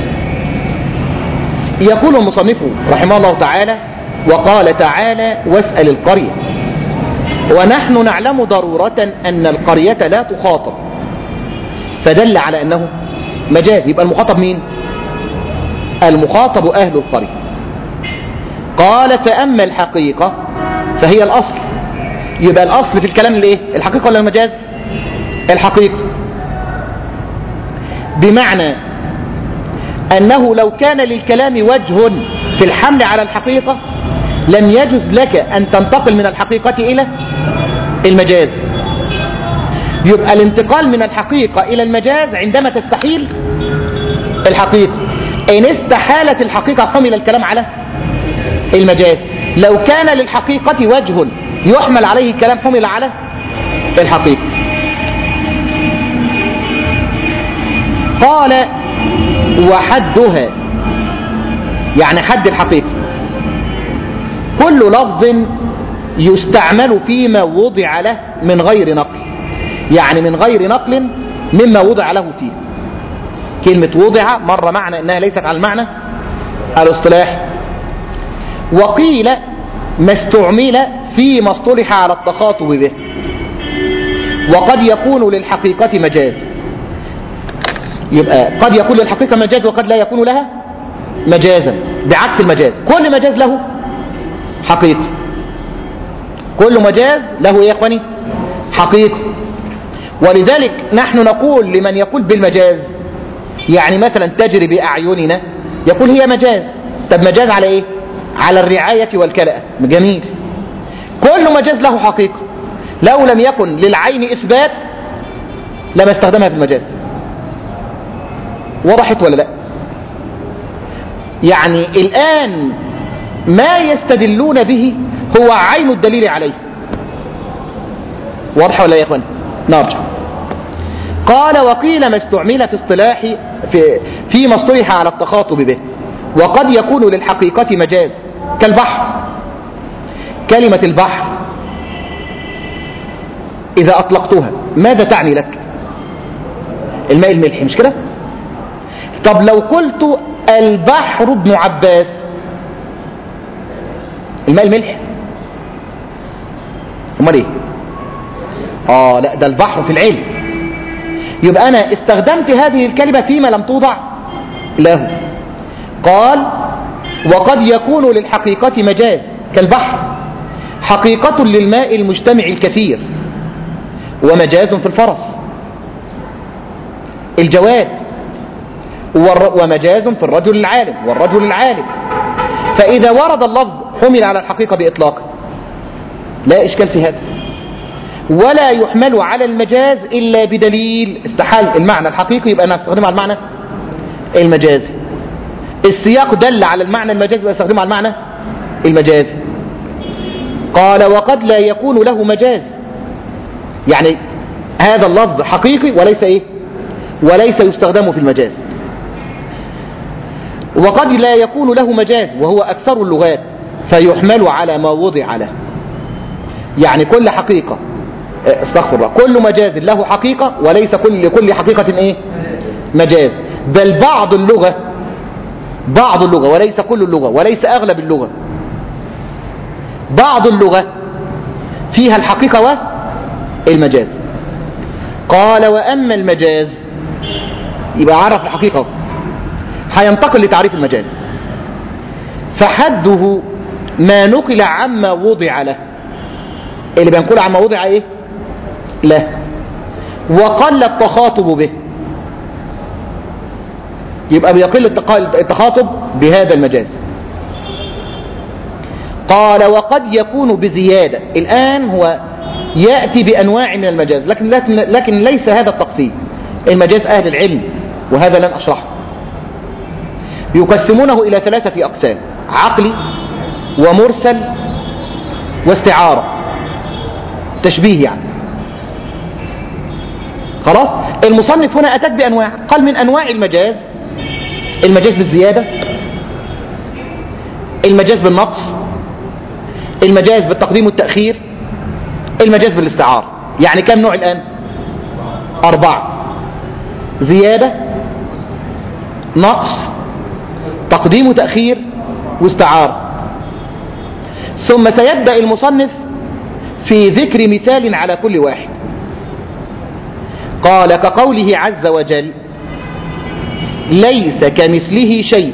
يقول المصنف رحمه الله تعالى: وقال تعالى: واسأل القرية. ونحن نعلم ضرورة أن القرية لا تخاطب، فدل على أنه مجاز. يبقى المخاطب مين؟ المخاطب أهل القرية. قال: فأما الحقيقة فهي الأصل. يبقى الأصل في الكلام الايه؟ الحقيقة ولا المجاز؟ الحقيقة. بمعنى أنه لو كان للكلام وجه في الحمل على الحقيقة لم يجوز لك أن تنتقل من الحقيقة إلى المجاز. يبقى الانتقال من الحقيقة إلى المجاز عندما تستحيل الحقيقة. إن استحالت الحقيقة حمل الكلام على المجاز. لو كان للحقيقة وجه يحمل عليه الكلام حمل على الحقيقة. قال: وحدها، يعني حد الحقيقة كل لفظ يستعمل فيما وضع له من غير نقل، يعني من غير نقل مما وضع له فيه. كلمة وضع مرة معنى انها ليست على المعنى الاصطلاح. وقيل ما استعمل فيما اصطلح على التخاطب به، وقد يكون للحقيقة مجاز. يبقى قد يكون للحقيقة مجاز وقد لا يكون لها مجازا، بعكس المجاز. كل مجاز له حقيقة، كل مجاز له يا اخواني حقيقة. ولذلك نحن نقول لمن يقول بالمجاز، يعني مثلا تجري بأعيننا، يقول هي مجاز. طب مجاز على ايه؟ على الرعاية والكلاء. جميل. كل مجاز له حقيقة. لو لم يكن للعين إثبات لما استخدمها في المجاز. وضحت ولا لا؟ يعني الآن ما يستدلون به هو عين الدليل عليه. واضح ولا يا اخوان؟ نرجع. قال: وقيل ما استعمل في اصطلاح في فيما اصطلح على التخاطب به، وقد يكون للحقيقة مجاز، كالبحر. كلمة البحر إذا أطلقتها ماذا تعني لك؟ الماء الملح، مش كده؟ طب لو قلت البحر ابن عباس، الماء الملح؟ امال ايه؟ اه لا، ده البحر في العلم. يبقى انا استخدمت هذه الكلمة فيما لم توضع له. قال وقد يكون للحقيقة مجاز كالبحر، حقيقة للماء المجتمع الكثير، ومجاز في الفرس الجواد، ومجاز في الرجل العالم والرجل العالم. فإذا ورد اللفظ حمل على الحقيقة بإطلاقه، لا إشكال في هذا، ولا يحمل على المجاز إلا بدليل استحال المعنى الحقيقي، يبقى أنا أستخدمه على المعنى المجازي. السياق دل على المعنى المجازي، يبقى أستخدمه على المعنى المجازي. قال وقد لا يكون له مجاز، يعني هذا اللفظ حقيقي وليس إيه؟ وليس يستخدم في المجاز. وقد لا يكون له مجاز وهو أكثر اللغات، فيحمل على ما وضع له. يعني كل حقيقة، استغفر الله، كل مجاز له حقيقة، وليس كل كل حقيقة ايه؟ مجاز. بل بعض اللغة بعض اللغة وليس كل اللغة وليس أغلب اللغة، بعض اللغة فيها الحقيقة والمجاز. قال وأما المجاز، يبقى عرف الحقيقة، هينتقل لتعريف المجاز. فحده ما نقل عما وضع له، اللي بينقل عما وضع ايه؟ له، وقل التخاطب به، يبقى بيقل التخاطب بهذا المجاز. قال وقد يكون بزيادة. الآن هو يأتي بأنواع من المجاز، لكن, لكن, لكن ليس هذا التقسيم المجاز أهل العلم، وهذا لن أشرحه. يقسمونه إلى ثلاثة أقسام: عقلي ومرسل واستعارة، تشبيه يعني. خلاص، المصنف هنا أتت بأنواع، قال من أنواع المجاز المجاز بالزيادة، المجاز بالنقص، المجاز بالتقديم والتأخير، المجاز بالاستعارة. يعني كم نوع الآن؟ أربعة: زيادة، نقص، تقديم وتأخير، واستعارة. ثم سيبدأ المصنف في ذكر مثال على كل واحد. قال كقوله عز وجل ليس كمثله شيء،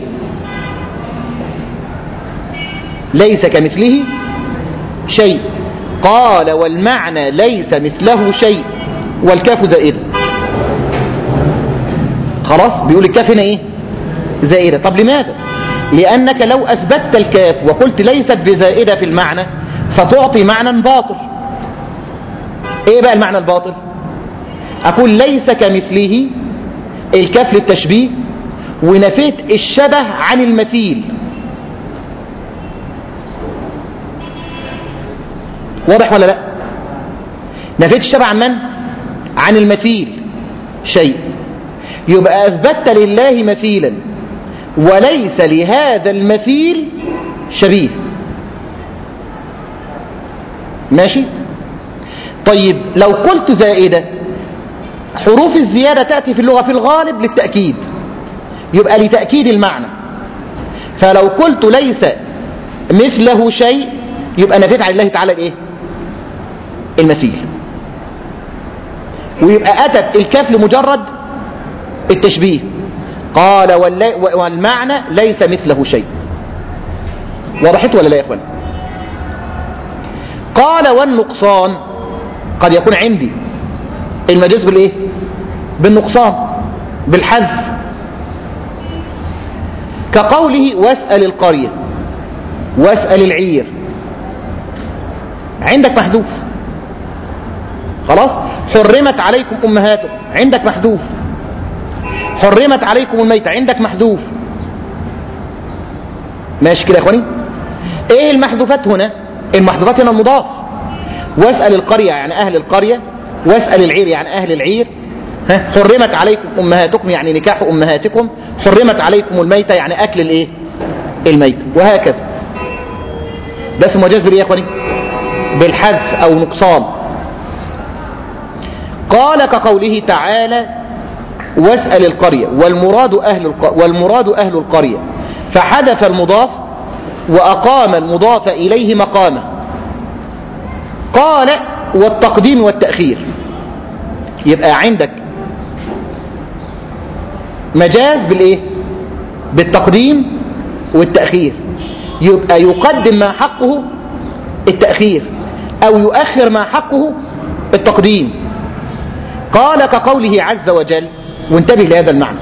ليس كمثله شيء. قال والمعنى ليس مثله شيء، والكاف زائدة. خلاص، بيقول الكاف هنا ايه؟ زائدة. طب لماذا؟ لأنك لو أثبتت الكاف وقلت ليست بزائدة في المعنى فتعطي معنى باطل. ايه بقى المعنى الباطل؟ أقول ليس كمثله، الكاف للتشبيه، ونفيت الشبه عن المثيل. واضح ولا لا؟ نفيت الشبه عن من؟ عن المثيل شيء. يبقى أثبتت لله مثيلا وليس لهذا المثيل شبيه. ماشي؟ طيب لو قلت زائدة، حروف الزيادة تأتي في اللغة في الغالب للتأكيد، يبقى لتأكيد المعنى. فلو قلت ليس مثله شيء يبقى نفيت عن الله تعالى الايه؟ المثيل. ويبقى أتت الكاف لمجرد التشبيه. قال والمعنى ليس مثله شيء. وضحت ولا لا يا اخوان؟ قال والنقصان، قد يكون عندي المجاز بالايه؟ بالنقصان، بالحذف. كقوله واسأل القرية، واسأل العير، عندك محذوف. خلاص، حرمت عليكم أمهاتكم، عندك محذوف. حرمت عليكم الميتة، عندك محذوف. ماشي كده يا اخواني؟ ايه المحذوفات هنا؟ المحذوفات هنا المضاف. واسأل القرية يعني أهل القرية، واسأل العير يعني أهل العير. ها؟ حرمت عليكم أمهاتكم يعني نكاح أمهاتكم. حرمت عليكم الميتة يعني أكل الايه؟ الميتة. وهكذا. ده اسمه مجاز بالايه يا اخواني؟ بالحذف أو نقصان. قال كقوله تعالى واسأل القرية والمراد أهل القرية, والمراد أهل القرية فحذف المضاف وأقام المضاف إليه مقامه. قال والتقديم والتأخير، يبقى عندك مجاز بالإيه؟ بالتقديم والتأخير، يبقى يقدم ما حقه التأخير أو يؤخر ما حقه التقديم. قال كقوله عز وجل، وانتبه لهذا المعنى،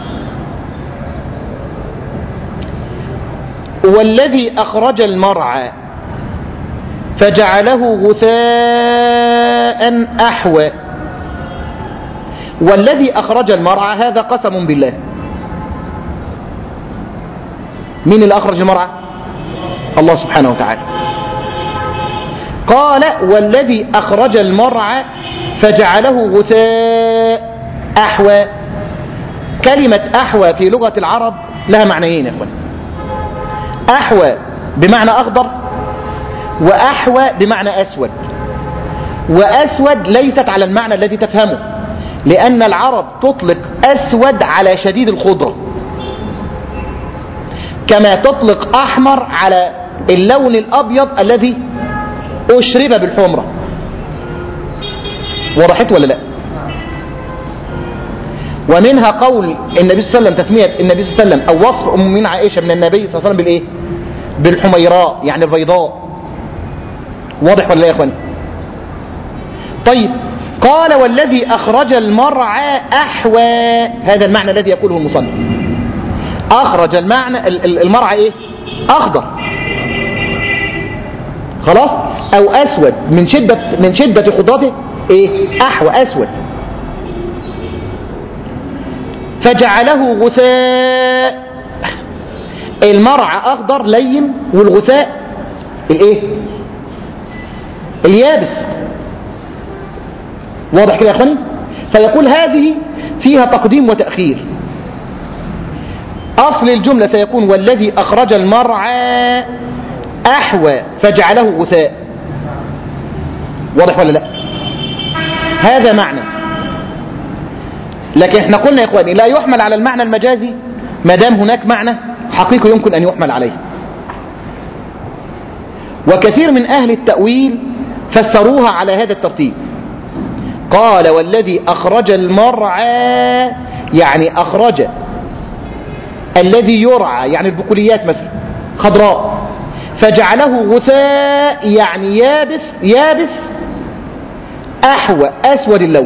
والذي أخرج المرعى فجعله غثاء أحوى. والذي أخرج المرعى هذا قسم بالله. مين اللي أخرج المرعى؟ الله سبحانه وتعالى. قال والذي أخرج المرعى فجعله غثاء أحوى. كلمة أحوى في لغة العرب لها معنيين يا أخوان. أحوى بمعنى أخضر، وأحوى بمعنى أسود. وأسود ليست على المعنى الذي تفهمه، لأن العرب تطلق أسود على شديد الخضرة، كما تطلق أحمر على اللون الأبيض الذي أشرب بالحمرة. وضحت ولا لا؟ ومنها قول النبي صلى الله عليه وسلم، تسمية النبي صلى الله عليه وسلم أو وصف أم من عائشة من النبي صلى الله عليه وسلم بالإيه؟ بالحميراء، يعني البيضاء. واضح ولا لا يا أخوان؟ طيب، قال والذي أخرج المرعى أحوى، هذا المعنى الذي يقوله المصنف. أخرج المعنى المرعى إيه؟ أخضر خلاص، أو أسود من شدة من شدة خضرته إيه؟ أحوى أسود. فجعله غثاء. المرعى أخضر لين، والغثاء الإيه؟ اليابس. واضح كده يا أخواني؟ فيقول هذه فيها تقديم وتأخير. أصل الجملة سيكون والذي أخرج المرعى أحوى فجعله غثاء. واضح ولا لا؟ هذا معنى. لكن احنا قلنا يا إخواني لا يحمل على المعنى المجازي ما دام هناك معنى حقيقي يمكن أن يحمل عليه. وكثير من أهل التأويل فسروها على هذا الترتيب. قال والذي أخرج المرعى يعني أخرج الذي يرعى، يعني البقوليات مثلا خضراء، فجعله غثاء يعني يابس يابس أحوى أسود اللون.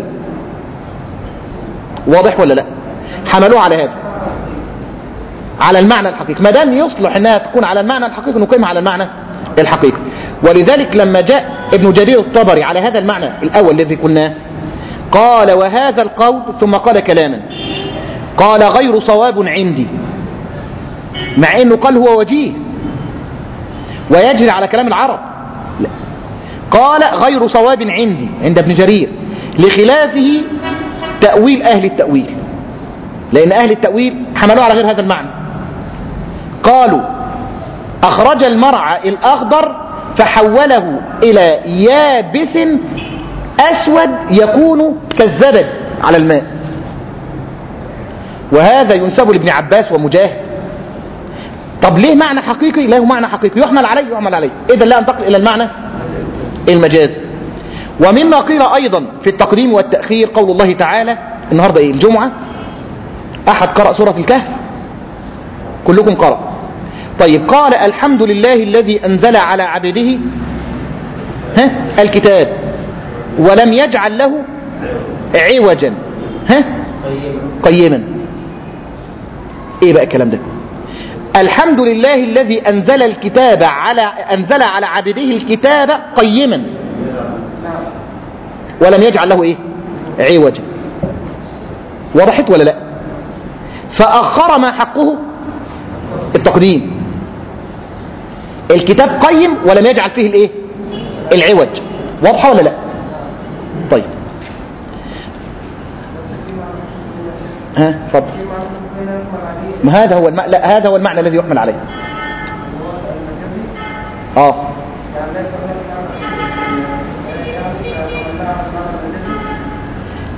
واضح ولا لا؟ حملوه على هذا، على المعنى الحقيقي. ما دام يصلح انها تكون على المعنى الحقيقي نقيمها على المعنى الحقيقي. ولذلك لما جاء ابن جرير الطبري على هذا المعنى الأول الذي قلناه قال وهذا القول، ثم قال كلاما قال غير صواب عندي، مع انه قال هو وجيه ويجري على كلام العرب. لا. قال غير صواب عندي عند ابن جرير لخلافه تأويل أهل التأويل، لأن أهل التأويل حملوه على غير هذا المعنى. قالوا أخرج المرعى الأخضر فحوله إلى يابس أسود يكون كالزبد على الماء. وهذا ينسب لابن عباس ومجاهد. طب ليه معنى حقيقي؟ له معنى حقيقي يحمل عليه يحمل عليه إذا لا انتقل إلى المعنى المجازي. ومما قيل أيضا في التقديم والتأخير قول الله تعالى، النهاردة إيه؟ الجمعة. أحد قرأ سورة الكهف؟ كلكم قرأ. طيب، قال الحمد لله الذي أنزل على عبده ها الكتاب ولم يجعل له عوجا ها قيما. ايه بقى الكلام ده؟ الحمد لله الذي أنزل الكتاب على أنزل على عبده الكتاب قيما ولم يجعل له ايه عوجا. وضحت ولا لا؟ فأخر ما حقه التقديم. الكتاب قيم ولم يجعل فيه الايه العوج. واضحه ولا لا؟ طيب، ها اتفضل. ما هذا هو الم... لا هذا هو المعنى الذي يحمل عليه. اه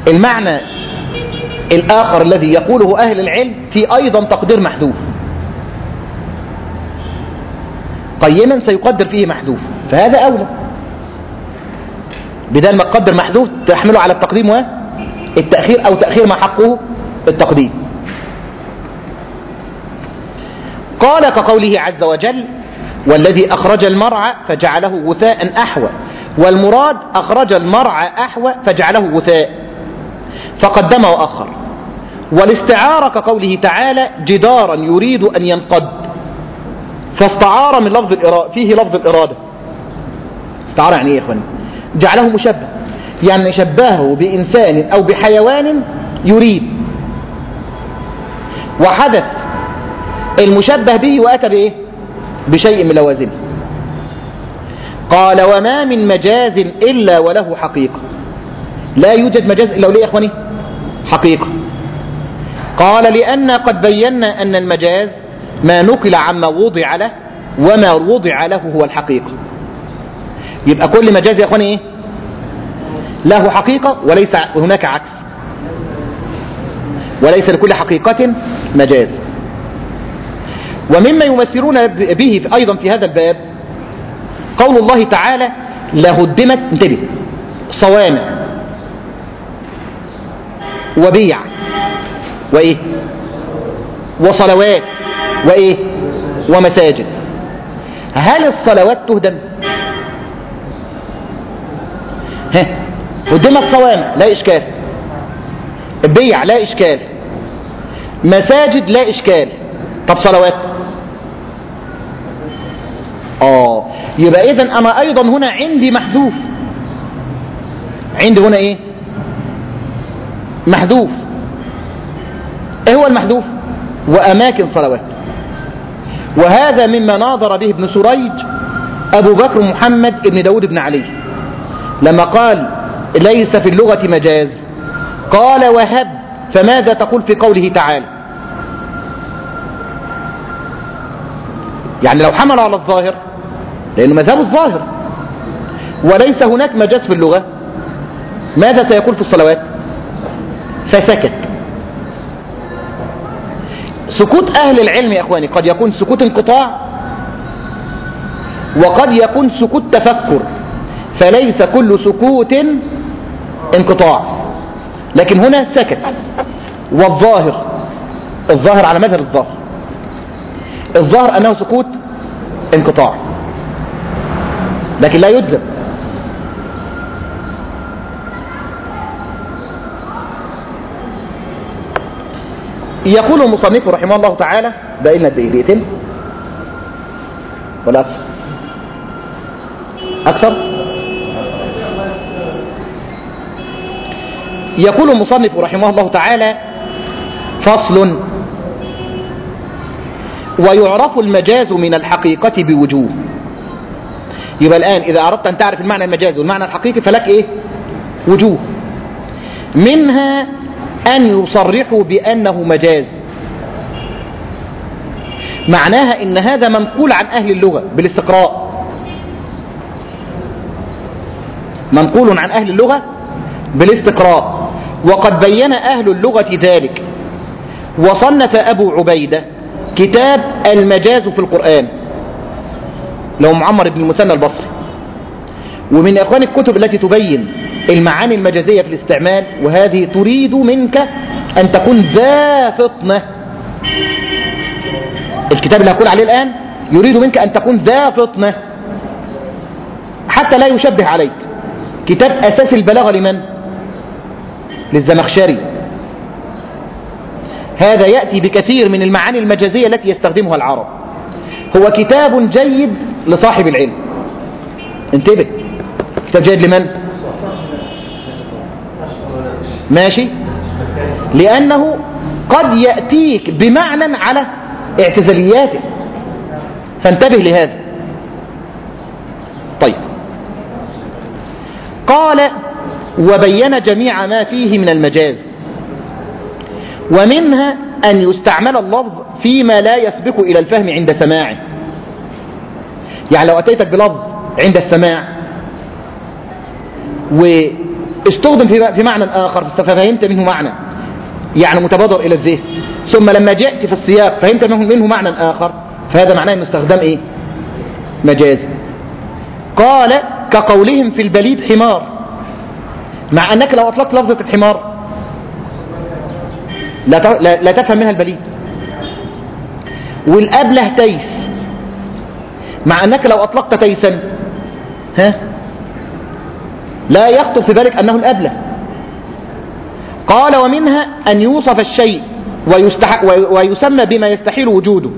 المعنى الآخر الذي يقوله أهل العلم في أيضا تقدير محذوف، قيما سيقدر فيه محذوف، فهذا أولى، بدل ما تقدر محذوف تحمله على التقديم والتأخير أو تأخير ما حقه التقديم. قال كقوله عز وجل: والذي أخرج المرعى فجعله غثاء أحوى، والمراد أخرج المرعى أحوى فجعله غثاء، فقدم وأخر. والاستعارة كقوله تعالى: جدارا يريد أن ينقض، فاستعار من لفظ الإرادة، فيه لفظ الإرادة. استعار يعني إيه يا إخواني؟ جعله مشبه، يعني شبهه بإنسان أو بحيوان يريد، وحدث المشبه به وأتى بإيه؟ بشيء من لوازمه. قال: وما من مجاز إلا وله حقيقة. لا يوجد مجاز إلا وليه يا إخواني حقيقة. قال: لأن قد بينا أن المجاز ما نقل عما وضع له، وما وضع له هو الحقيقة. يبقى كل مجاز يا إخواني إيه؟ له حقيقة، وليس هناك عكس، وليس لكل حقيقة مجاز. ومما يمثلون به أيضا في هذا الباب قول الله تعالى: لهدمت، انتبه، صوامع وبيع وإيه وصلوات وإيه ومساجد. هل الصلوات تهدم؟ ها، هدمت صوامع لا إشكال، بيع لا إشكال، مساجد لا إشكال، طب صلوات؟ آه يبقى إذن أنا أيضا هنا عندي محذوف، عندي هنا إيه محذوف. إيه هو المحذوف؟ وأماكن صلوات. وهذا مما ناظر به ابن سريج أبو بكر محمد ابن داود بن علي لما قال: ليس في اللغة مجاز. قال: وهب، فماذا تقول في قوله تعالى؟ يعني لو حمل على الظاهر، لأنه مذهب الظاهر وليس هناك مجاز في اللغة، ماذا سيقول في الصلوات؟ فسكت. سكوت أهل العلم يا أخواني قد يكون سكوت انقطاع، وقد يكون سكوت تفكر، فليس كل سكوت انقطاع، لكن هنا سكت. والظاهر، الظاهر على مذهب الظاهر، الظاهر أنه سكوت انقطاع، لكن لا يجزم. يقول المصنف رحمه الله تعالى، بقى لنا دقيقتين ولا أكثر؟ أكثر؟ يقول المصنف رحمه الله تعالى: فصل: ويعرف المجاز من الحقيقة بوجوه. يبقى الآن إذا أردت أن تعرف المعنى المجاز والمعنى الحقيقي فلك إيه؟ وجوه. منها أن يصرحوا بأنه مجاز، معناها إن هذا منقول عن أهل اللغة بالاستقراء، منقول عن أهل اللغة بالاستقراء، وقد بين أهل اللغة ذلك. وصنف أبو عبيدة كتاب المجاز في القرآن، لو معمر بن المثنى البصري، ومن إخوان الكتب التي تبين المعاني المجازية في الاستعمال، وهذه تريد منك أن تكون ذا فطنة. الكتاب اللي هقول عليه الآن يريد منك أن تكون ذا فطنة حتى لا يشبه عليك. كتاب أساس البلاغة لمن؟ للزمخشري. هذا يأتي بكثير من المعاني المجازية التي يستخدمها العرب. هو كتاب جيد لصاحب العلم، انتبه، كتاب جيد لمن؟ ماشي، لأنه قد يأتيك بمعنى على اعتزالياته، فانتبه لهذا. طيب، قال: وبين جميع ما فيه من المجاز، ومنها أن يستعمل اللفظ فيما لا يسبق إلى الفهم عند سماعه. يعني لو أتيتك بلفظ عند السماع استخدم في معنى آخر ففهمت منه معنى يعني متبادر إلى الذهن، ثم لما جئت في السياق فهمت منه معنى آخر، فهذا معناه أنه استخدام إيه؟ مجازي. قال كقولهم في البليد حمار، مع أنك لو أطلقت لفظة الحمار لا تفهم منها البليد. والأبله تيس، مع أنك لو أطلقت تيسا ها لا يخطر في بالك أنه الأبله. قال ومنها أن يوصف الشيء ويسمى بما يستحيل وجوده،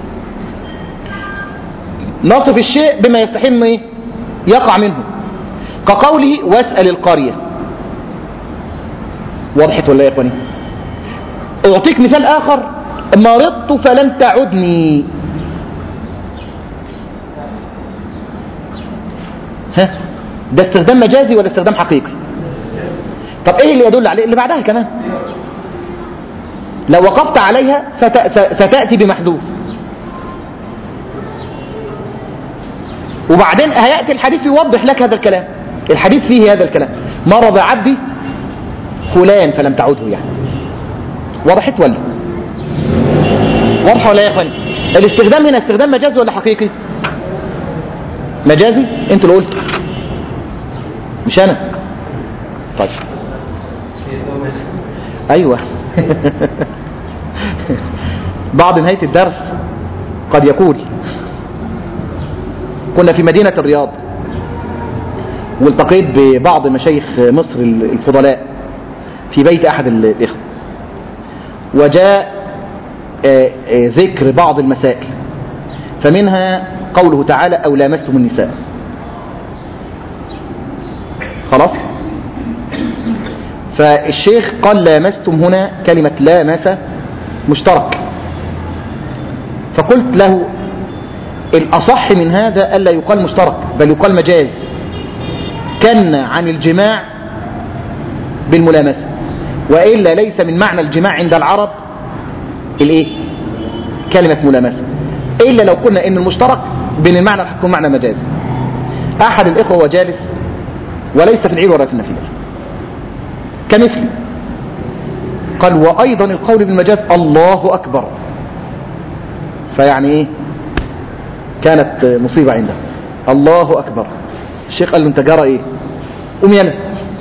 نصف الشيء بما يستحيل إنه يقع منه، كقوله واسأل القرية. وضحت ولا يا إخواني؟ أعطيك مثال آخر، مرضت فلم تعدني. ها ده استخدام مجازي ولا استخدام حقيقي؟ طب ايه اللي يدل عليه؟ اللي بعدها كمان لو وقفت عليها ستأتي بمحذوف، وبعدين هيأتي الحديث يوضح لك هذا الكلام. الحديث فيه هذا الكلام، مرض عبدي فلان فلم تعوده. يعني وضحت ولا واضحه ولا يا اخواني؟ الاستخدام هنا استخدام مجازي ولا حقيقي؟ مجازي. انتوا اللي قلتوا مش انا. طيب ايوه بعد نهاية الدرس قد يقول كنا في مدينة الرياض والتقيت ببعض مشايخ مصر الفضلاء في بيت احد الاخوة، وجاء ذكر بعض المسائل، فمنها قوله تعالى او لامستم النساء. خلاص، فالشيخ قال لامستم هنا كلمة لامس مشترك، فقلت له الأصح من هذا ألا يقال مشترك بل يقال مجاز، كان عن الجماع بالملامسة، وإلا ليس من معنى الجماع عند العرب الايه كلمة ملامسة، إلا لو قلنا إن المشترك بين المعنى الحقيقي ومعنى مجازي. أحد الإخوة هو جالس وليس في العير ولا في النفير كمثلي، قال وأيضا القول بالمجاز الله أكبر، فيعني إيه كانت مصيبة عنده. الله أكبر. الشيخ قال له أنت جرى إيه؟ قوم يلا.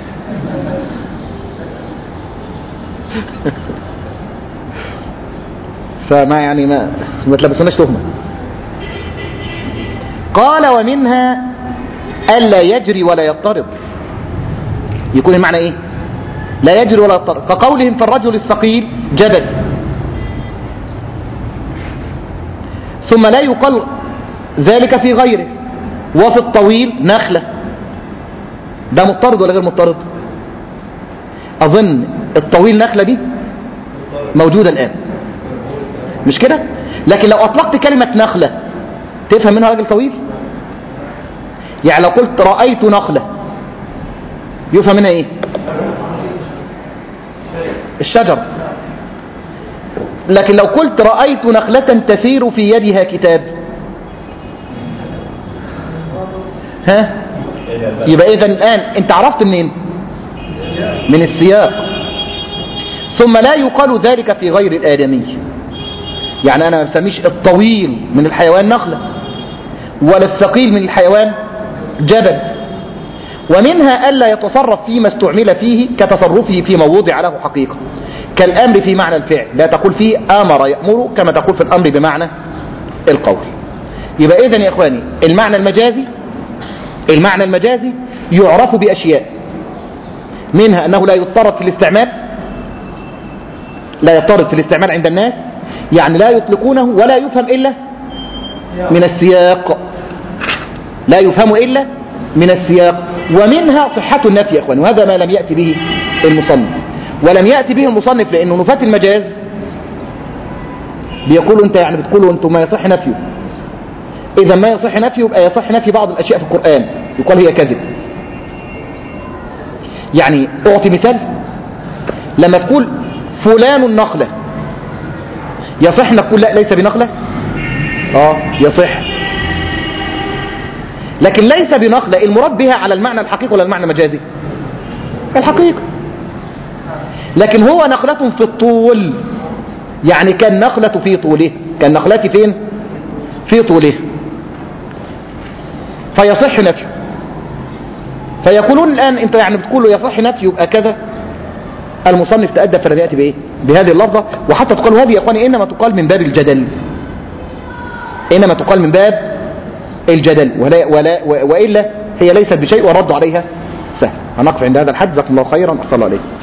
فما يعني ما ما تلبسوناش تهمة. قال ومنها ألا يجري ولا يضطرب، يكون المعنى إيه؟ لا يجري ولا يضطرب، كقولهم في الرجل الثقيل جبل. ثم لا يقال ذلك في غيره، وفي الطويل نخلة. ده مضطرد ولا غير مضطرد؟ أظن الطويل نخلة دي موجودة الآن مش كده؟ لكن لو أطلقت كلمة نخلة تفهم منها راجل طويل؟ يعني لو قلت رأيت نخلة يفهم منها إيه؟ الشجر. لكن لو قلت رأيت نخلة تسير في يدها كتاب، ها يبقى إذا الآن أنت عرفت منين؟ من السياق. ثم لا يقال ذلك في غير الآدمي، يعني أنا ما بسميش الطويل من الحيوان نخلة ولا الثقيل من الحيوان جبل. ومنها ألا يتصرف فيما استعمل فيه كتصرفه فيما وضع له حقيقة، كالأمر في معنى الفعل، لا تقول فيه آمر يأمر كما تقول في الأمر بمعنى القول. يبقى إذن يا إخواني المعنى المجازي المعنى المجازي يعرف بأشياء، منها أنه لا يضطرد في الاستعمال، لا يضطرد في الاستعمال عند الناس، يعني لا يطلقونه ولا يفهم إلا من السياق، لا يفهم إلا من السياق. ومنها صحة النفي يا إخواني، وهذا ما لم يأتي به المصنف، ولم يأتي به المصنف لأنه نفاة المجاز بيقولوا أنت يعني بتقولوا أنتم ما يصح نفيه، إذا ما يصح نفيه يبقى يصح نفي بعض الأشياء في القرآن يقال هي كذب. يعني أعطي مثال، لما تقول فلان نخلة يصح نقول لا ليس بنخلة؟ آه يصح، لكن ليس بنخلة المراد بها على المعنى الحقيقي ولا المعنى المجازي؟ الحقيقة. لكن هو نقلة في الطول، يعني كان نقلة في طوله، كان نقلتي فين؟ في طوله، فيصح نفيه. فيقولون الآن أنت يعني بتقول له يصح نفيه يبقى كذا، المصنف تأدب فلم يأتي بإيه؟ بهذه اللفظة. وحتى تقال هذه يا إخواني إنما تقال من باب الجدل، إنما تقال من باب الجدل، ولا ولا وإلا هي ليست بشيء ورد عليها سهل. هنقف عند هذا الحد. جزاكم الله خيرا. أحسن الله عليكم.